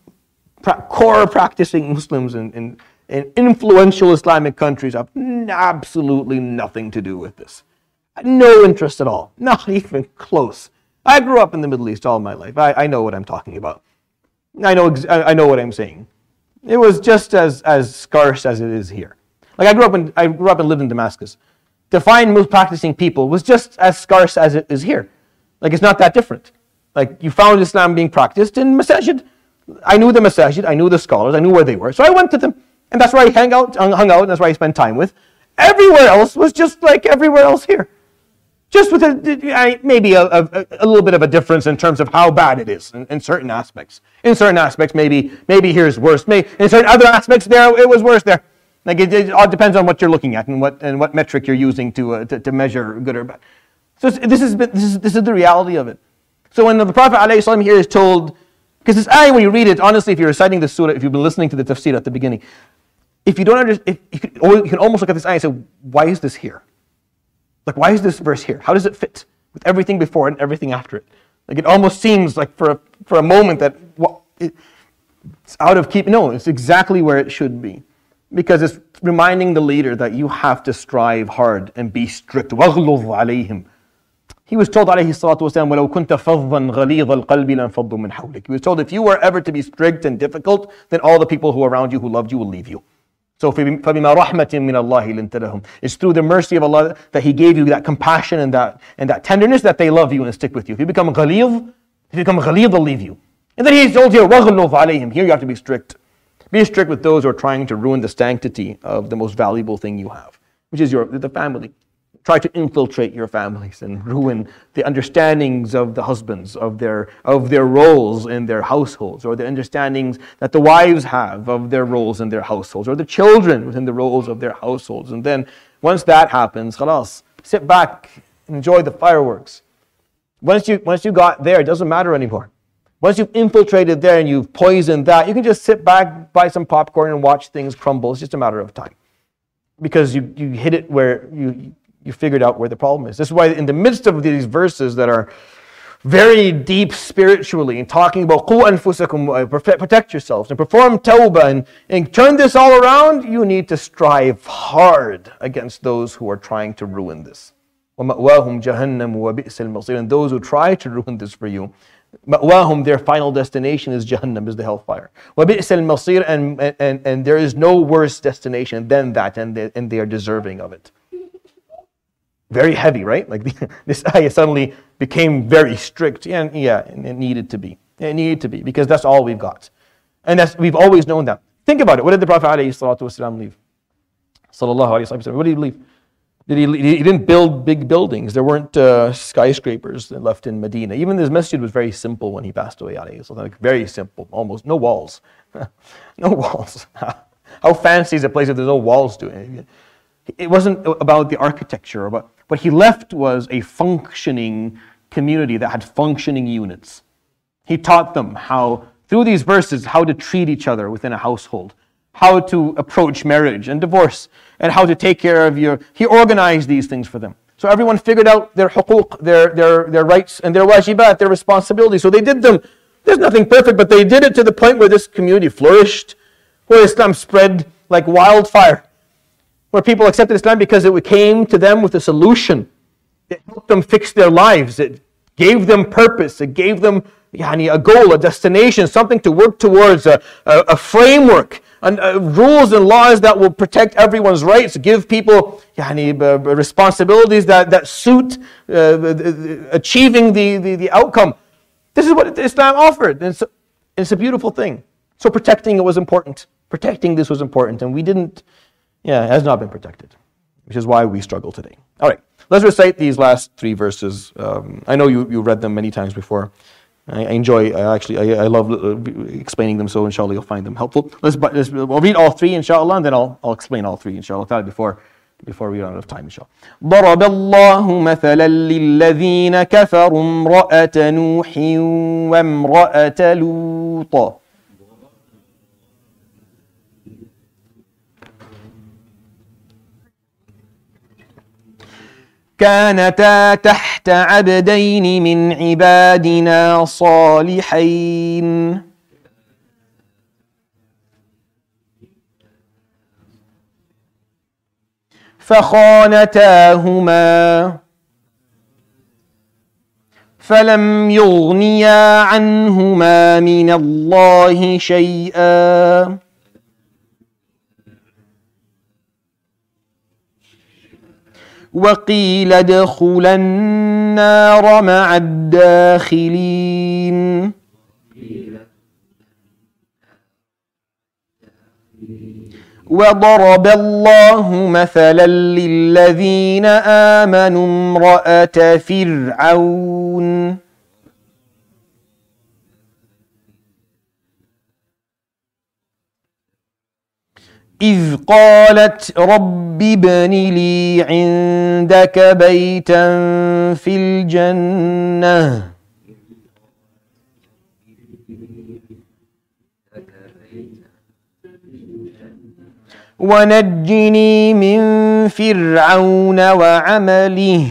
core practicing Muslims in influential Islamic countries have absolutely nothing to do with this. No interest at all, not even close. I grew up in the Middle East all my life. I know what I'm talking about. I know what I'm saying. It was just as scarce as it is here. Like I grew up and lived in Damascus. To find practicing people was just as scarce as it is here. Like it's not that different. Like you found Islam being practiced in masajid. I knew the masajid, I knew the scholars, I knew where they were. So I went to them. And that's where I hung out, and that's where I spent time with. Everywhere else was just like everywhere else here. Just with maybe a little bit of a difference in terms of how bad it is in certain aspects. In certain aspects, maybe here's worse. In certain other aspects, there it was worse there. Like it all depends on what you're looking at and what metric you're using to measure good or bad. So this is the reality of it. So when the Prophet ﷺ here is told, because this ayah, when you read it, honestly, if you're reciting the surah, if you've been listening to the tafsir at the beginning, if you don't understand, you can almost look at this ayah and say, why is this here? Like, why is this verse here? How does it fit with everything before it and everything after it? Like, it almost seems like for a moment that it's out of keep. No, it's exactly where it should be. Because it's reminding the leader that you have to strive hard and be strict. وَغْلُظْ عَلَيْهِمْ. He was told, alayhi salatu wasalam, وَلَوْ كُنْتَ فَظًّا غَلِيظَ الْقَلْبِ لَانْفَضُّوا مِنْ حَوْلِكَ. He was told, if you were ever to be strict and difficult, then all the people who are around you who loved you will leave you. So فَبِمَا رَحْمَةٍ مِّنَ اللَّهِ لِنْتَ لَهُمْ. It's through the mercy of Allah that He gave you that compassion and that tenderness that they love you and stick with you. If you become ghalidh, they'll leave you. And then He told you, وَغْلُظْ عَلَيْهِمْ. Here you have to be strict. Be strict with those who are trying to ruin the sanctity of the most valuable thing you have, which is the family. Try to infiltrate your families and ruin the understandings of the husbands, of their roles in their households, or the understandings that the wives have of their roles in their households, or the children within the roles of their households. And then once that happens, khalas, sit back, enjoy the fireworks. Once you got there, it doesn't matter anymore. Once you've infiltrated there and you've poisoned that, you can just sit back, buy some popcorn and watch things crumble. It's just a matter of time. Because you hit it where you figured out where the problem is. This is why in the midst of these verses that are very deep spiritually and talking about قُوا أَنفُسَكُمْ, protect yourselves and perform tawbah and turn this all around, you need to strive hard against those who are trying to ruin this. وَمَأْوَاهُمْ جَهَنَّمُ وَبِئْسَ الْمَصِيرُ. And those who try to ruin this for you, مأواهم, their final destination is Jahannam, is the hellfire. وَبِئْسَ الْمَصِيرُ. And there is no worse destination than that, and they are deserving of it. Very heavy, right? Like this ayah suddenly became very strict. And it needed to be. It needed to be, because that's all we've got. And we've always known that. Think about it. What did the Prophet ﷺ leave? Sallallahu alayhi wa sallam. What did he leave? He didn't build big buildings. There weren't skyscrapers left in Medina. Even his masjid was very simple when he passed away. Like very simple, almost no walls. No walls. How fancy is a place if there's no walls to it? It wasn't about the architecture, but what he left was a functioning community that had functioning units. He taught them how, through these verses, how to treat each other within a household, how to approach marriage and divorce, and how to take care of he organized these things for them. So everyone figured out their huquq, their rights, and their wajibat, their responsibilities. So they did them. There's nothing perfect, but they did it to the point where this community flourished, where Islam spread like wildfire, where people accepted Islam because it came to them with a solution. It helped them fix their lives. It gave them purpose. It gave them a goal, a destination, something to work towards, a framework, rules and laws that will protect everyone's rights, give people responsibilities that suit achieving the outcome. This is what Islam offered. And it's a beautiful thing. So protecting it was important. Protecting this was important. And it has not been protected, which is why we struggle today. All right, let's recite these last 3 verses. I know you read them many times before. I love explaining them, so inshallah you'll find them helpful. We'll read all 3 inshallah, and then I'll explain all 3 inshallah before we run out of time inshallah. ضرب الله مثلا للذين كفروا امرأة نوح وامرأة لوط كانتا تحت عبدين من عبادنا صالحين فخانتاهما فلم يغنيا عنهما من الله شيئا وقيل ادخلا النار مع الداخلين وضرب الله مثلا للذين آمنوا امرأة فرعون إذ قالت رب ابن لي عندك بيتا في الجنة ونجني من فرعون وعمله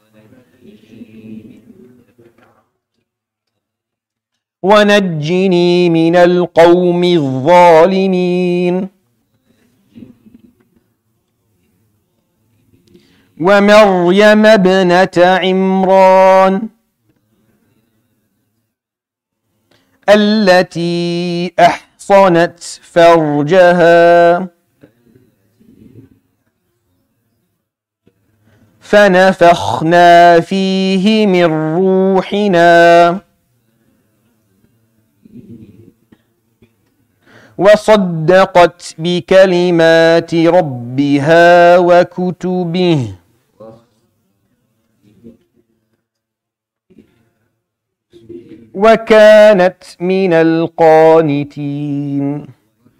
ونجني من القوم الظالمين ومريم ابنة عمران التي أحصنت فرجها فنفخنا فيه من روحنا وصدقت بكلمات ربها وكتبه وكانت من القانتين.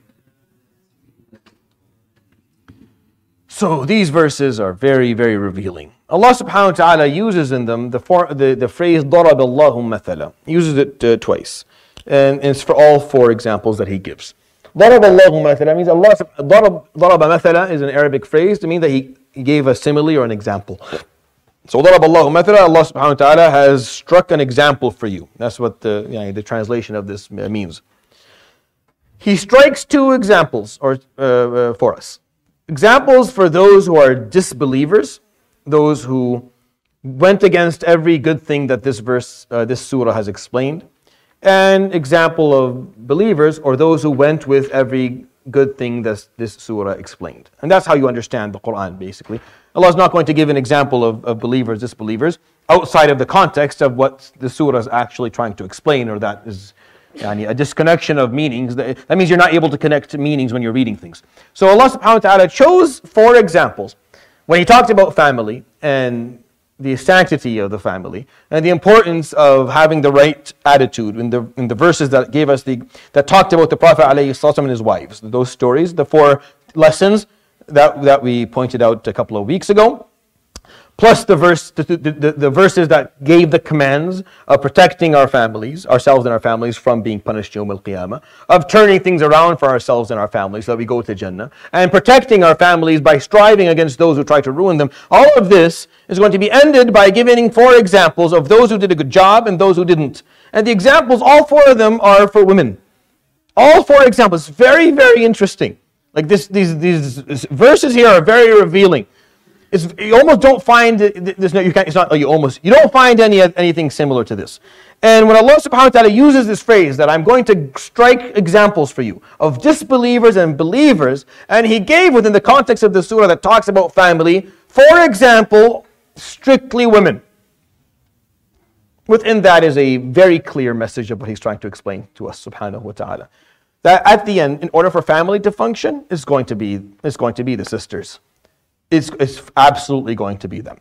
So these verses are very, very revealing. Allah subhanahu wa ta'ala uses in them the phrase ضرب الله مثلا. He uses it twice. And it's for all 4 examples that he gives. ضرب الله مثلا means Allah ضرب مثلا is an Arabic phrase to mean that he gave a simile or an example. So ضرب الله مثلا, Allah subhanahu wa ta'ala has struck an example for you. That's what the translation of this means. He strikes 2 examples for us. Examples for those who are disbelievers, those who went against every good thing that this surah has explained, and example of believers, or those who went with every good thing that this surah explained. And that's how you understand the Quran, basically. Allah is not going to give an example of believers, disbelievers, outside of the context of what the surah is actually trying to explain, or that is a disconnection of meanings. That means you're not able to connect meanings when you're reading things. So Allah subhanahu wa ta'ala chose 4 examples. When He talked about family and the sanctity of the family and the importance of having the right attitude in the verses that gave us that talked about the Prophet ﷺ and his wives, those stories, the 4 lessons that we pointed out a couple of weeks ago, plus the verses that gave the commands of protecting ourselves and our families from being punished Yawm al-Qiyamah, of turning things around for ourselves and our families so that we go to Jannah, and protecting our families by striving against those who try to ruin them. All of this is going to be ended by giving 4 examples of those who did a good job and those who didn't. And the examples, all 4 of them are for women. All 4 examples, very, very interesting. Like these verses here are very revealing. You almost don't find this. No, you can't. It's not. You almost. You don't find anything similar to this. And when Allah Subhanahu wa Taala uses this phrase that I'm going to strike examples for you of disbelievers and believers, and He gave within the context of the surah that talks about family, for example, strictly women. Within that is a very clear message of what He's trying to explain to us, Subhanahu wa Taala. That at the end, in order for family to function, it's going to be the sisters. It's absolutely going to be them.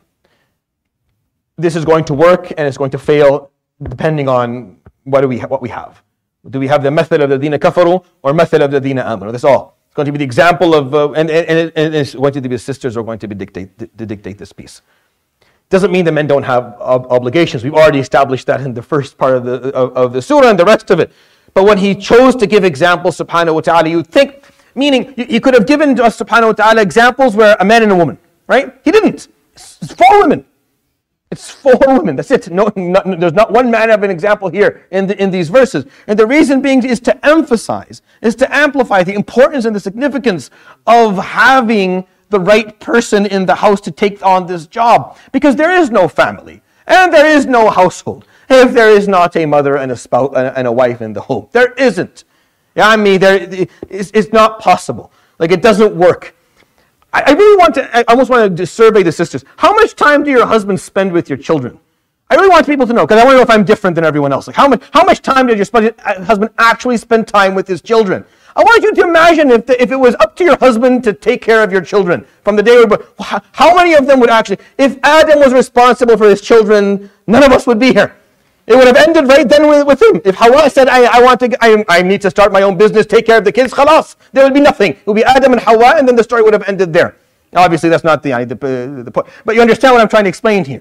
This is going to work and it's going to fail depending on what we have. Do we have the method of the dina kafaru or method of the dina amanu? That's all. It's going to be the example of, and it's going to be the sisters who are going to dictate this piece. Doesn't mean the men don't have obligations. We've already established that in the first part of the surah and the rest of it. But when He chose to give examples, Subhanahu wa Ta'ala, you think, meaning He could have given to us, Subhanahu wa Ta'ala, examples where a man and a woman, right? He didn't. It's 4 women. It's 4 women. That's it. There's not one man of an example here in these verses. And the reason being is to emphasize, is to amplify the importance and the significance of having the right person in the house to take on this job. Because there is no family and there is no household if there is not a mother and a spouse and a wife in the home. There isn't. Yeah, I mean, it's not possible. Like, it doesn't work. I almost want to survey the sisters. How much time do your husbands spend with your children? I really want people to know, because I want to know if I'm different than everyone else. Like, how much time did your husband actually spend time with his children? I want you to imagine if it was up to your husband to take care of your children from the day we were born. How many of them would actually, if Adam was responsible for his children, none of us would be here. It would have ended right then with him. If Hawa said, I need to start my own business, take care of the kids, khalas, there would be nothing. It would be Adam and Hawa, and then the story would have ended there. Now, obviously, that's not the point. But you understand what I'm trying to explain here.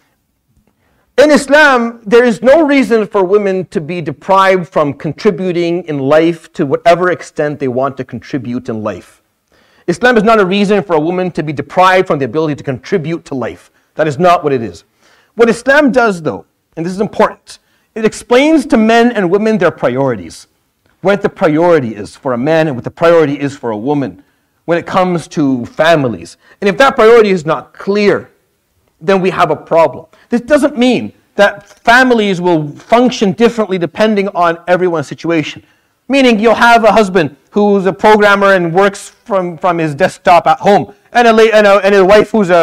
In Islam, there is no reason for women to be deprived from contributing in life to whatever extent they want to contribute in life. Islam is not a reason for a woman to be deprived from the ability to contribute to life. That is not what it is. What Islam does, though, and this is important, it explains to men and women their priorities. What the priority is for a man and what the priority is for a woman when it comes to families. And if that priority is not clear, then we have a problem. This doesn't mean that families will function differently depending on everyone's situation. Meaning you'll have a husband who's a programmer and works from his desktop at home, and a wife who's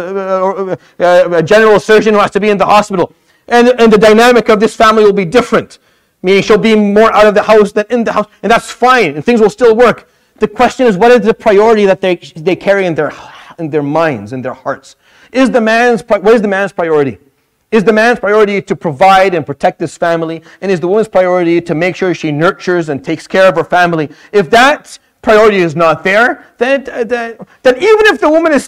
a general surgeon who has to be in the hospital. And the dynamic of this family will be different. Meaning she'll be more out of the house than in the house, and that's fine, and things will still work. The question is, what is the priority that they carry in their minds, in their hearts? What is the man's priority? Is the man's priority to provide and protect his family? And is the woman's priority to make sure she nurtures and takes care of her family? If that priority is not there, then even if the woman is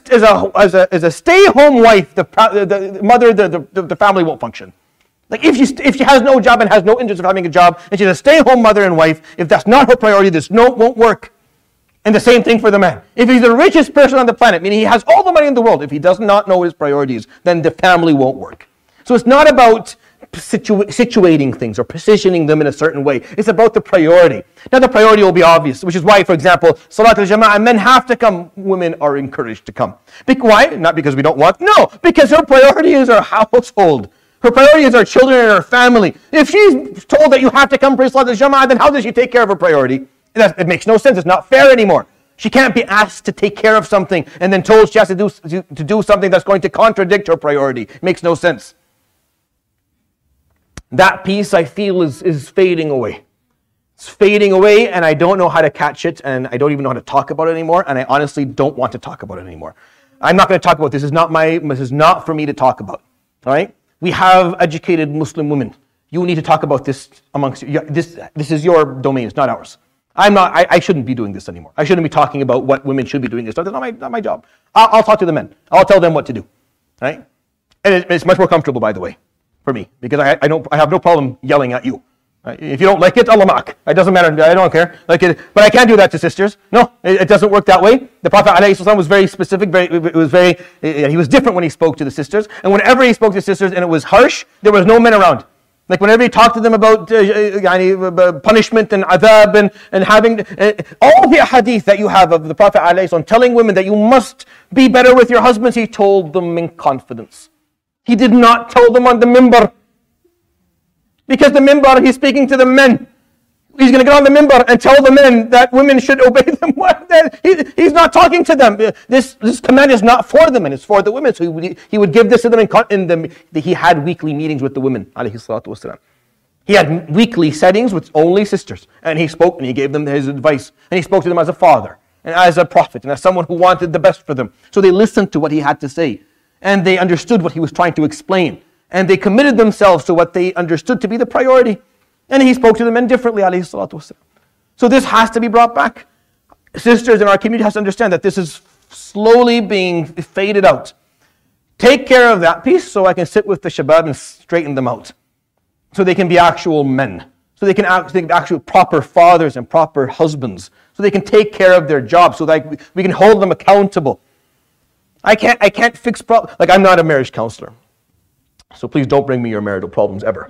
a stay-at-home wife, the mother, the family won't function. Like if she has no job and has no interest of having a job, and she's a stay-at-home mother and wife, if that's not her priority, this won't work. And the same thing for the man. If he's the richest person on the planet, meaning he has all the money in the world, if he does not know his priorities, then the family won't work. So it's not about situating things or positioning them in a certain way. It's about the priority. Now the priority will be obvious, which is why, for example, Salat al-Jama'ah, men have to come, women are encouraged to come. Why? Not because we don't want, no, because her priority is her household. Her priority is her children and her family. If she's told that you have to come pray Salat al-Jama'ah, then how does she take care of her priority? It makes no sense. It's not fair anymore. She can't be asked to take care of something and then told she has to do something that's going to contradict her priority. It makes no sense. That piece, I feel, is fading away. It's fading away, and I don't know how to catch it, and I don't even know how to talk about it anymore, and I honestly don't want to talk about it anymore. I'm not going to talk about this. This is not for me to talk about. All right? We have educated Muslim women. You need to talk about this amongst you. This is your domain. It's not ours. I shouldn't be doing this anymore. I shouldn't be talking about what women should be doing. That's not my job. I'll talk to the men. I'll tell them what to do. Right? And it's much more comfortable, by the way, for me, because I have no problem yelling at you. Right? If you don't like it, Allah ma'ak. It doesn't matter. I don't care. But I can't do that to sisters. No, it doesn't work that way. The Prophet ﷺ was very specific. He was different when he spoke to the sisters. And whenever he spoke to sisters and it was harsh, there was no men around. Like whenever he talked to them about punishment and adhab and having all the hadith that you have of the Prophet ﷺ telling women that you must be better with your husbands, he told them in confidence. He did not tell them on the mimbar. Because the mimbar, he's speaking to the men. He's going to get on the mimbar and tell the men that women should obey them. He's not talking to them. This command is not for the men, it's for the women. So he would give this to them. He had weekly meetings with the women. He had weekly settings with only sisters. And he spoke and he gave them his advice. And he spoke to them as a father and as a prophet and as someone who wanted the best for them. So they listened to what he had to say. And they understood what he was trying to explain. And they committed themselves to what they understood to be the priority. And he spoke to the men differently, alayhi salatu wasalam. So this has to be brought back. Sisters in our community has to understand that this is slowly being faded out. Take care of that piece so I can sit with the shabab and straighten them out. So they can be actual men. So they can be actual proper fathers and proper husbands. So they can take care of their job. So that we can hold them accountable. I can't fix problems. Like I'm not a marriage counselor. So please don't bring me your marital problems ever.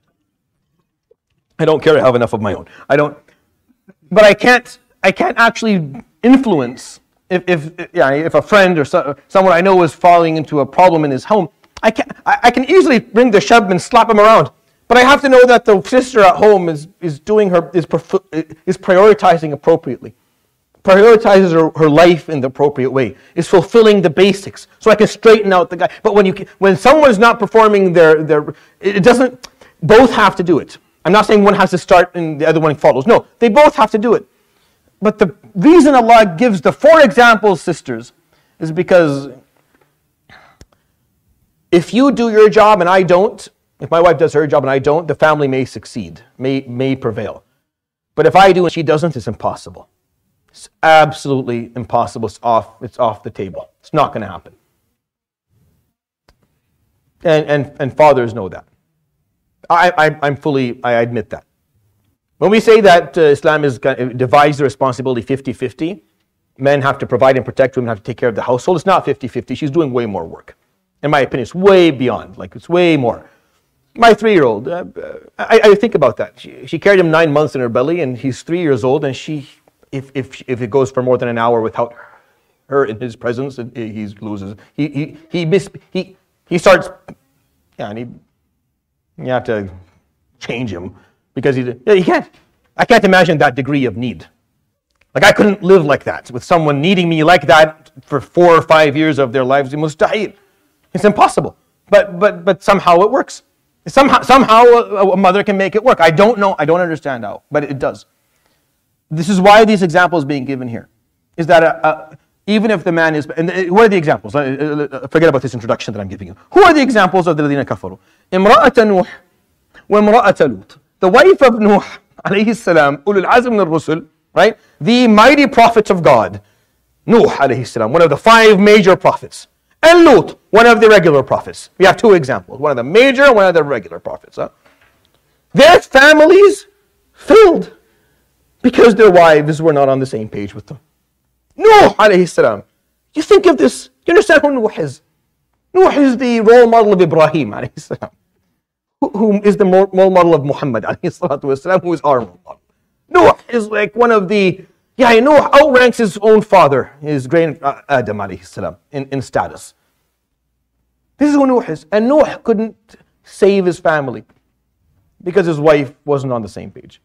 I don't care, I have enough of my own. But I can't actually influence if a friend or someone I know is falling into a problem in his home. I can easily bring the shab and slap him around. But I have to know that the sister at home is prioritizing appropriately. Prioritizes her life in the appropriate way. Is fulfilling the basics. So I can straighten out the guy. But when someone's not performing it doesn't, both have to do it. I'm not saying one has to start and the other one follows. No, they both have to do it. But the reason Allah gives the 4 examples, sisters, is because if you do your job and I don't, if my wife does her job and I don't, the family may succeed, may prevail. But if I do and she doesn't, it's impossible. It's absolutely impossible. It's off the table. It's not going to happen. And fathers know that. I admit that. When we say that Islam divides the responsibility 50-50, men have to provide and protect, women have to take care of the household, it's not 50-50. She's doing way more work. In my opinion, it's way beyond. It's way more. My 3-year-old, I think about that. She carried him 9 months in her belly, and he's 3 years old, and if it goes for more than an hour without her in his presence, he loses. He starts, and you have to change him because he can't. I can't imagine that degree of need. Like I couldn't live like that with someone needing me like that for 4 or 5 years of their lives. Mustahil. It's impossible. But somehow it works. Somehow a mother can make it work. I don't know. I don't understand how, but it does. This is why these examples being given here is that even if the man is, and who are the examples? Forget about this introduction that I'm giving you. Who are the examples of the الذين كفروا? امرأة نوح وامرأة لوط. The wife of Nuh, alayhi salam, ulul azm min al-rusul, right? The mighty prophet of God, Nuh, alayhi salam, one of the 5 major prophets. And Lut, one of the regular prophets. We have 2 examples. One of the major and one of the regular prophets. Their families failed because their wives were not on the same page with them. Nuh, alayhi salam. You think of this. You understand who Nuh is? Nuh is the role model of Ibrahim, alayhi salam. Who is the role model of Muhammad, alayhi salatu wasalam, who is our role model. Nuh is like one of the, Nuh outranks his own father, his great Adam, alayhi salam, in status. This is who Nuh is. And Nuh couldn't save his family because his wife wasn't on the same page.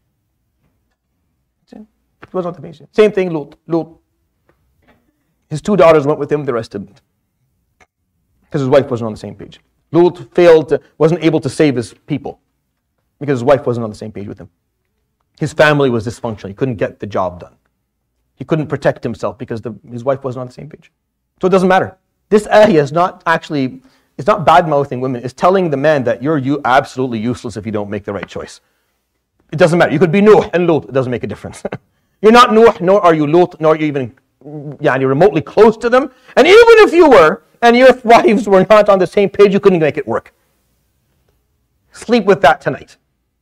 It wasn't on the page. Same thing, Lut. His 2 daughters went with him, the rest didn't. Because his wife wasn't on the same page. Lut wasn't able to save his people because his wife wasn't on the same page with him. His family was dysfunctional. He couldn't get the job done. He couldn't protect himself because his wife wasn't on the same page. So it doesn't matter. This ayah is not actually, it's not bad-mouthing women. It's telling the man that you're absolutely useless if you don't make the right choice. It doesn't matter. You could be Nuh and Lut. It doesn't make a difference. You're not Nuh, nor are you Lut, nor are you even remotely close to them. And even if you were, and your wives were not on the same page, you couldn't make it work. Sleep with that tonight.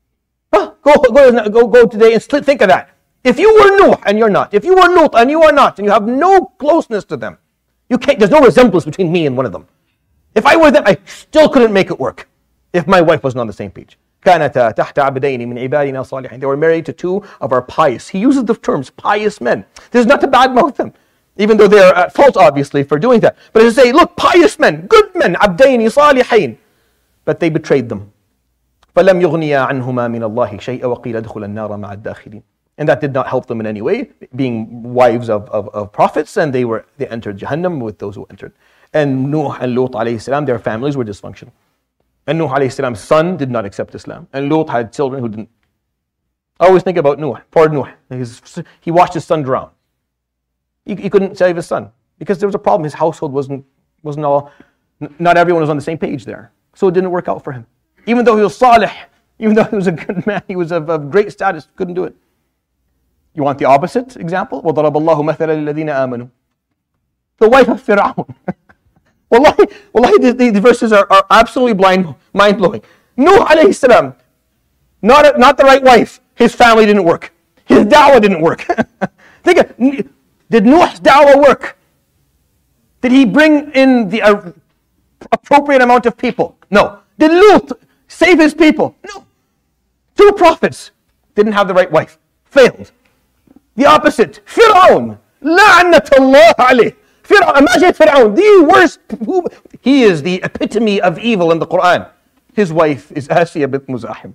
Go today and think of that. If you were Nuh and you're not, if you were Lut and you are not, and you have no closeness to them, there's no resemblance between me and one of them. If I were them, I still couldn't make it work if my wife wasn't on the same page. كانتا تحت عبدين من عبادنا صالحين. They were married to two of our pious. He uses the terms pious men. This is not to badmouth them, even though they are at fault obviously for doing that. But to say, look, pious men, good men, عبدين صالحين. But they betrayed them. فلم يغنيا عنهما من الله شيئا وقيل ادخلا النار مع الداخلين. And that did not help them in any way, being wives of prophets, and they entered Jahannam with those who entered. And Nuh and Lut alayhi salam, their families were dysfunctional. And Nuh alayhi salam's son did not accept Islam. And Lut had children who didn't. I always think about Nuh, poor Nuh. He watched his son drown. He couldn't save his son because there was a problem. His household wasn't all, not everyone was on the same page there. So it didn't work out for him. Even though he was salih, even though he was a good man, he was of great status, couldn't do it. You want the opposite example? وَضَرَبَ اللَّهُ مَثَلًا لِلَّذِينَ آمَنُوا. The wife of Fir'aun. Wallahi, these verses are absolutely mind-blowing. Nuh alayhi salam, not the right wife. His family didn't work. His da'wah didn't work. Did Nuh's da'wah work? Did he bring in the appropriate amount of people? No. Did Lut save his people? No. Two prophets didn't have the right wife. Failed. The opposite. Fir'aun. La'natullah alayh. Fir'aun. Imagine Fir'aun. The worst. He is the epitome of evil in the Quran. His wife is Asiya bint Muzahim.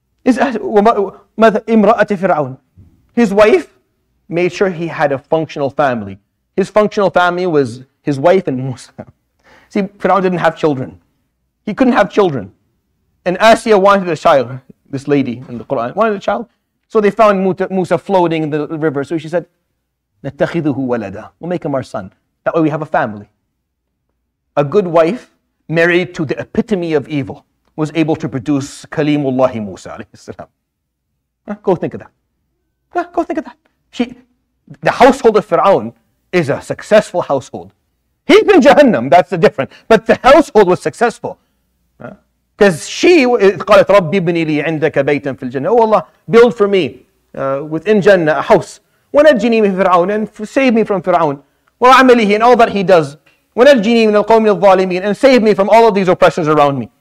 Imra'at Fir'aun. His wife made sure he had a functional family. His functional family was his wife and Musa. See, Fir'aun didn't have children. He couldn't have children. And Asiya wanted a child, this lady in the Quran, wanted a child. So they found Musa floating in the river. So she said, نَتَّخِذُهُ وَلَدًا. We'll make him our son. That way we have a family. A good wife, married to the epitome of evil, was able to produce Kalimullahi Musa alayhi salam. Go think of that. Go think of that. The household of Fir'aun is a successful household. He's in Jahannam, that's the difference. But the household was successful. Because she قالت ربي ابني لي عندك بيتا في الجنة. Oh Allah, build for me within Jannah a house. ونجني من فرعون, and save me from Fir'aun. وعمله, and all that he does. ونجني من القوم الظالمين, and save me from all of these oppressions around me.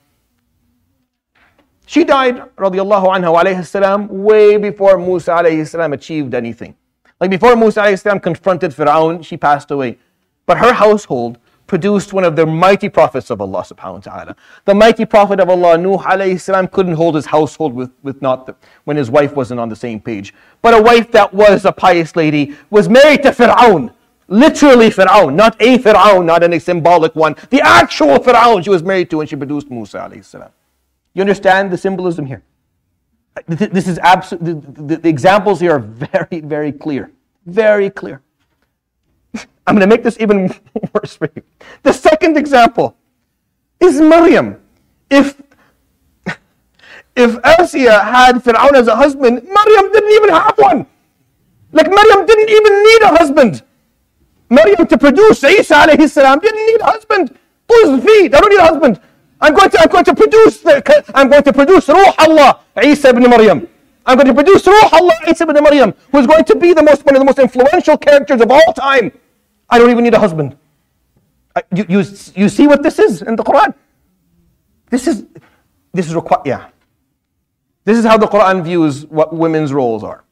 She died, radiallahu anha wa alayhi salam, way before Musa alayhi salam achieved anything. Like before Musa alayhi salam confronted Fir'aun, she passed away. But her household produced one of the mighty prophets of Allah subhanahu wa ta'ala. The mighty prophet of Allah, Nuh alayhi salam, couldn't hold his household when his wife wasn't on the same page. But a wife that was a pious lady was married to Fir'aun. Literally Fir'aun, not a Fir'aun, not a symbolic one. The actual Fir'aun she was married to when she produced Musa alayhi salam. You understand the symbolism here? This is absolutely, the examples here are very, very clear. Very clear. I'm going to make this even worse for you. The second example is Maryam. If Asiya had Fir'aun as a husband, Maryam didn't even have one. Like Maryam didn't even need a husband. Maryam to produce Isa alayhi salam didn't need a husband. Pulls the feet. I don't need a husband. I'm going to produce Ruh Allah, Isa ibn Maryam. I'm going to produce Ruh Allah, Isa ibn Maryam, who is going to be one of the most influential characters of all time. I don't even need a husband. You see what this is in the Quran? This is required. Yeah. This is how the Quran views what women's roles are.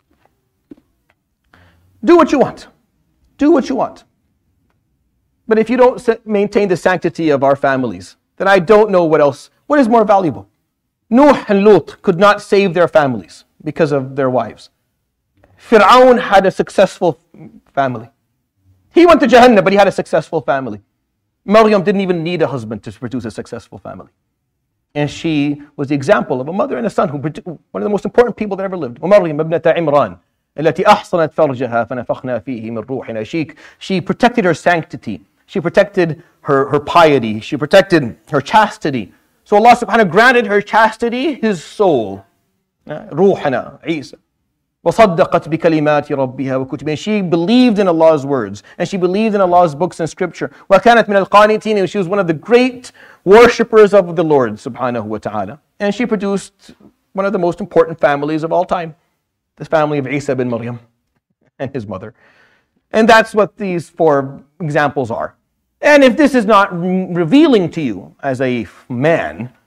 Do what you want. Do what you want. But if you don't maintain the sanctity of our families, then I don't know what is more valuable. Nuh and Lut could not save their families because of their wives. Fir'aun had a successful family. He went to Jahannam, but he had a successful family. Maryam didn't even need a husband to produce a successful family. And she was the example of a mother and a son, one of the most important people that ever lived. وَمَرْيَمَ ابْنَةَ عِمْرَانَ التي أحصنت فرجها فنفخنا فيه من روحنا. She protected her sanctity. She protected her piety. She protected her chastity. So Allah subhanahu granted her chastity, his soul. روحنا عيسى. وصدقت بكلمات ربها وكتبه. She believed in Allah's words and she believed in Allah's books and scripture. وكانت من القانتين. And she was one of the great worshippers of the Lord subhanahu wa ta'ala. And she produced one of the most important families of all time. The family of Isa bin Maryam and his mother. And that's what these four examples are. And if this is not revealing to you as a man,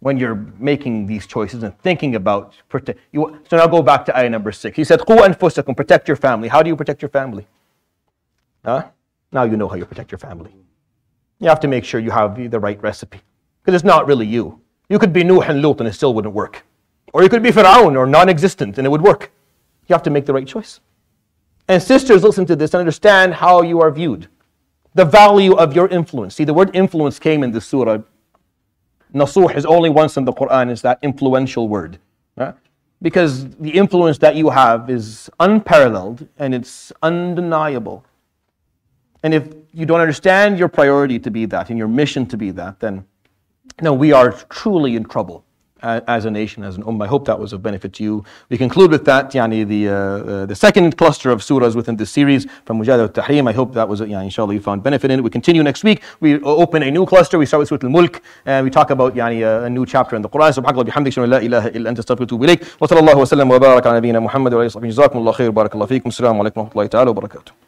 when you're making these choices and thinking about protect. So now go back to ayah number 6. He said, "Qu anfusakum," protect your family. How do you protect your family? Huh? Now you know how you protect your family. You have to make sure you have the right recipe. Because it's not really you. You could be Nuh and Lut and it still wouldn't work. Or you could be Fir'aun or non-existent and it would work. You have to make the right choice. And sisters, listen to this and understand how you are viewed. The value of your influence. See, the word influence came in this surah. Nasuh is only once in the Quran, is that influential word. Because the influence that you have is unparalleled and it's undeniable. And if you don't understand your priority to be that and your mission to be that, then we are truly in trouble as a nation, as an ummah. I hope that was of benefit to you. We conclude with that, the second cluster of surahs within this series from Mujadala al-Tahrim. I hope that was, inshallah, you found benefit in it. We continue next week. We open a new cluster. We start with Surah Al-Mulk, and we talk about a new chapter in the Quran. Subhanakallah bihamdik, la ilaha illa anta astaghfiruka wa atubu ilayk. Wa sallallahu wa sallam wa baraka ala nabiyyina Muhammad wa alihi wa sahbihi. Jazakumullahu khair, barakallahu feekum. Assalamu alaikum wa rahmatullahi ta'ala wa barakatuh.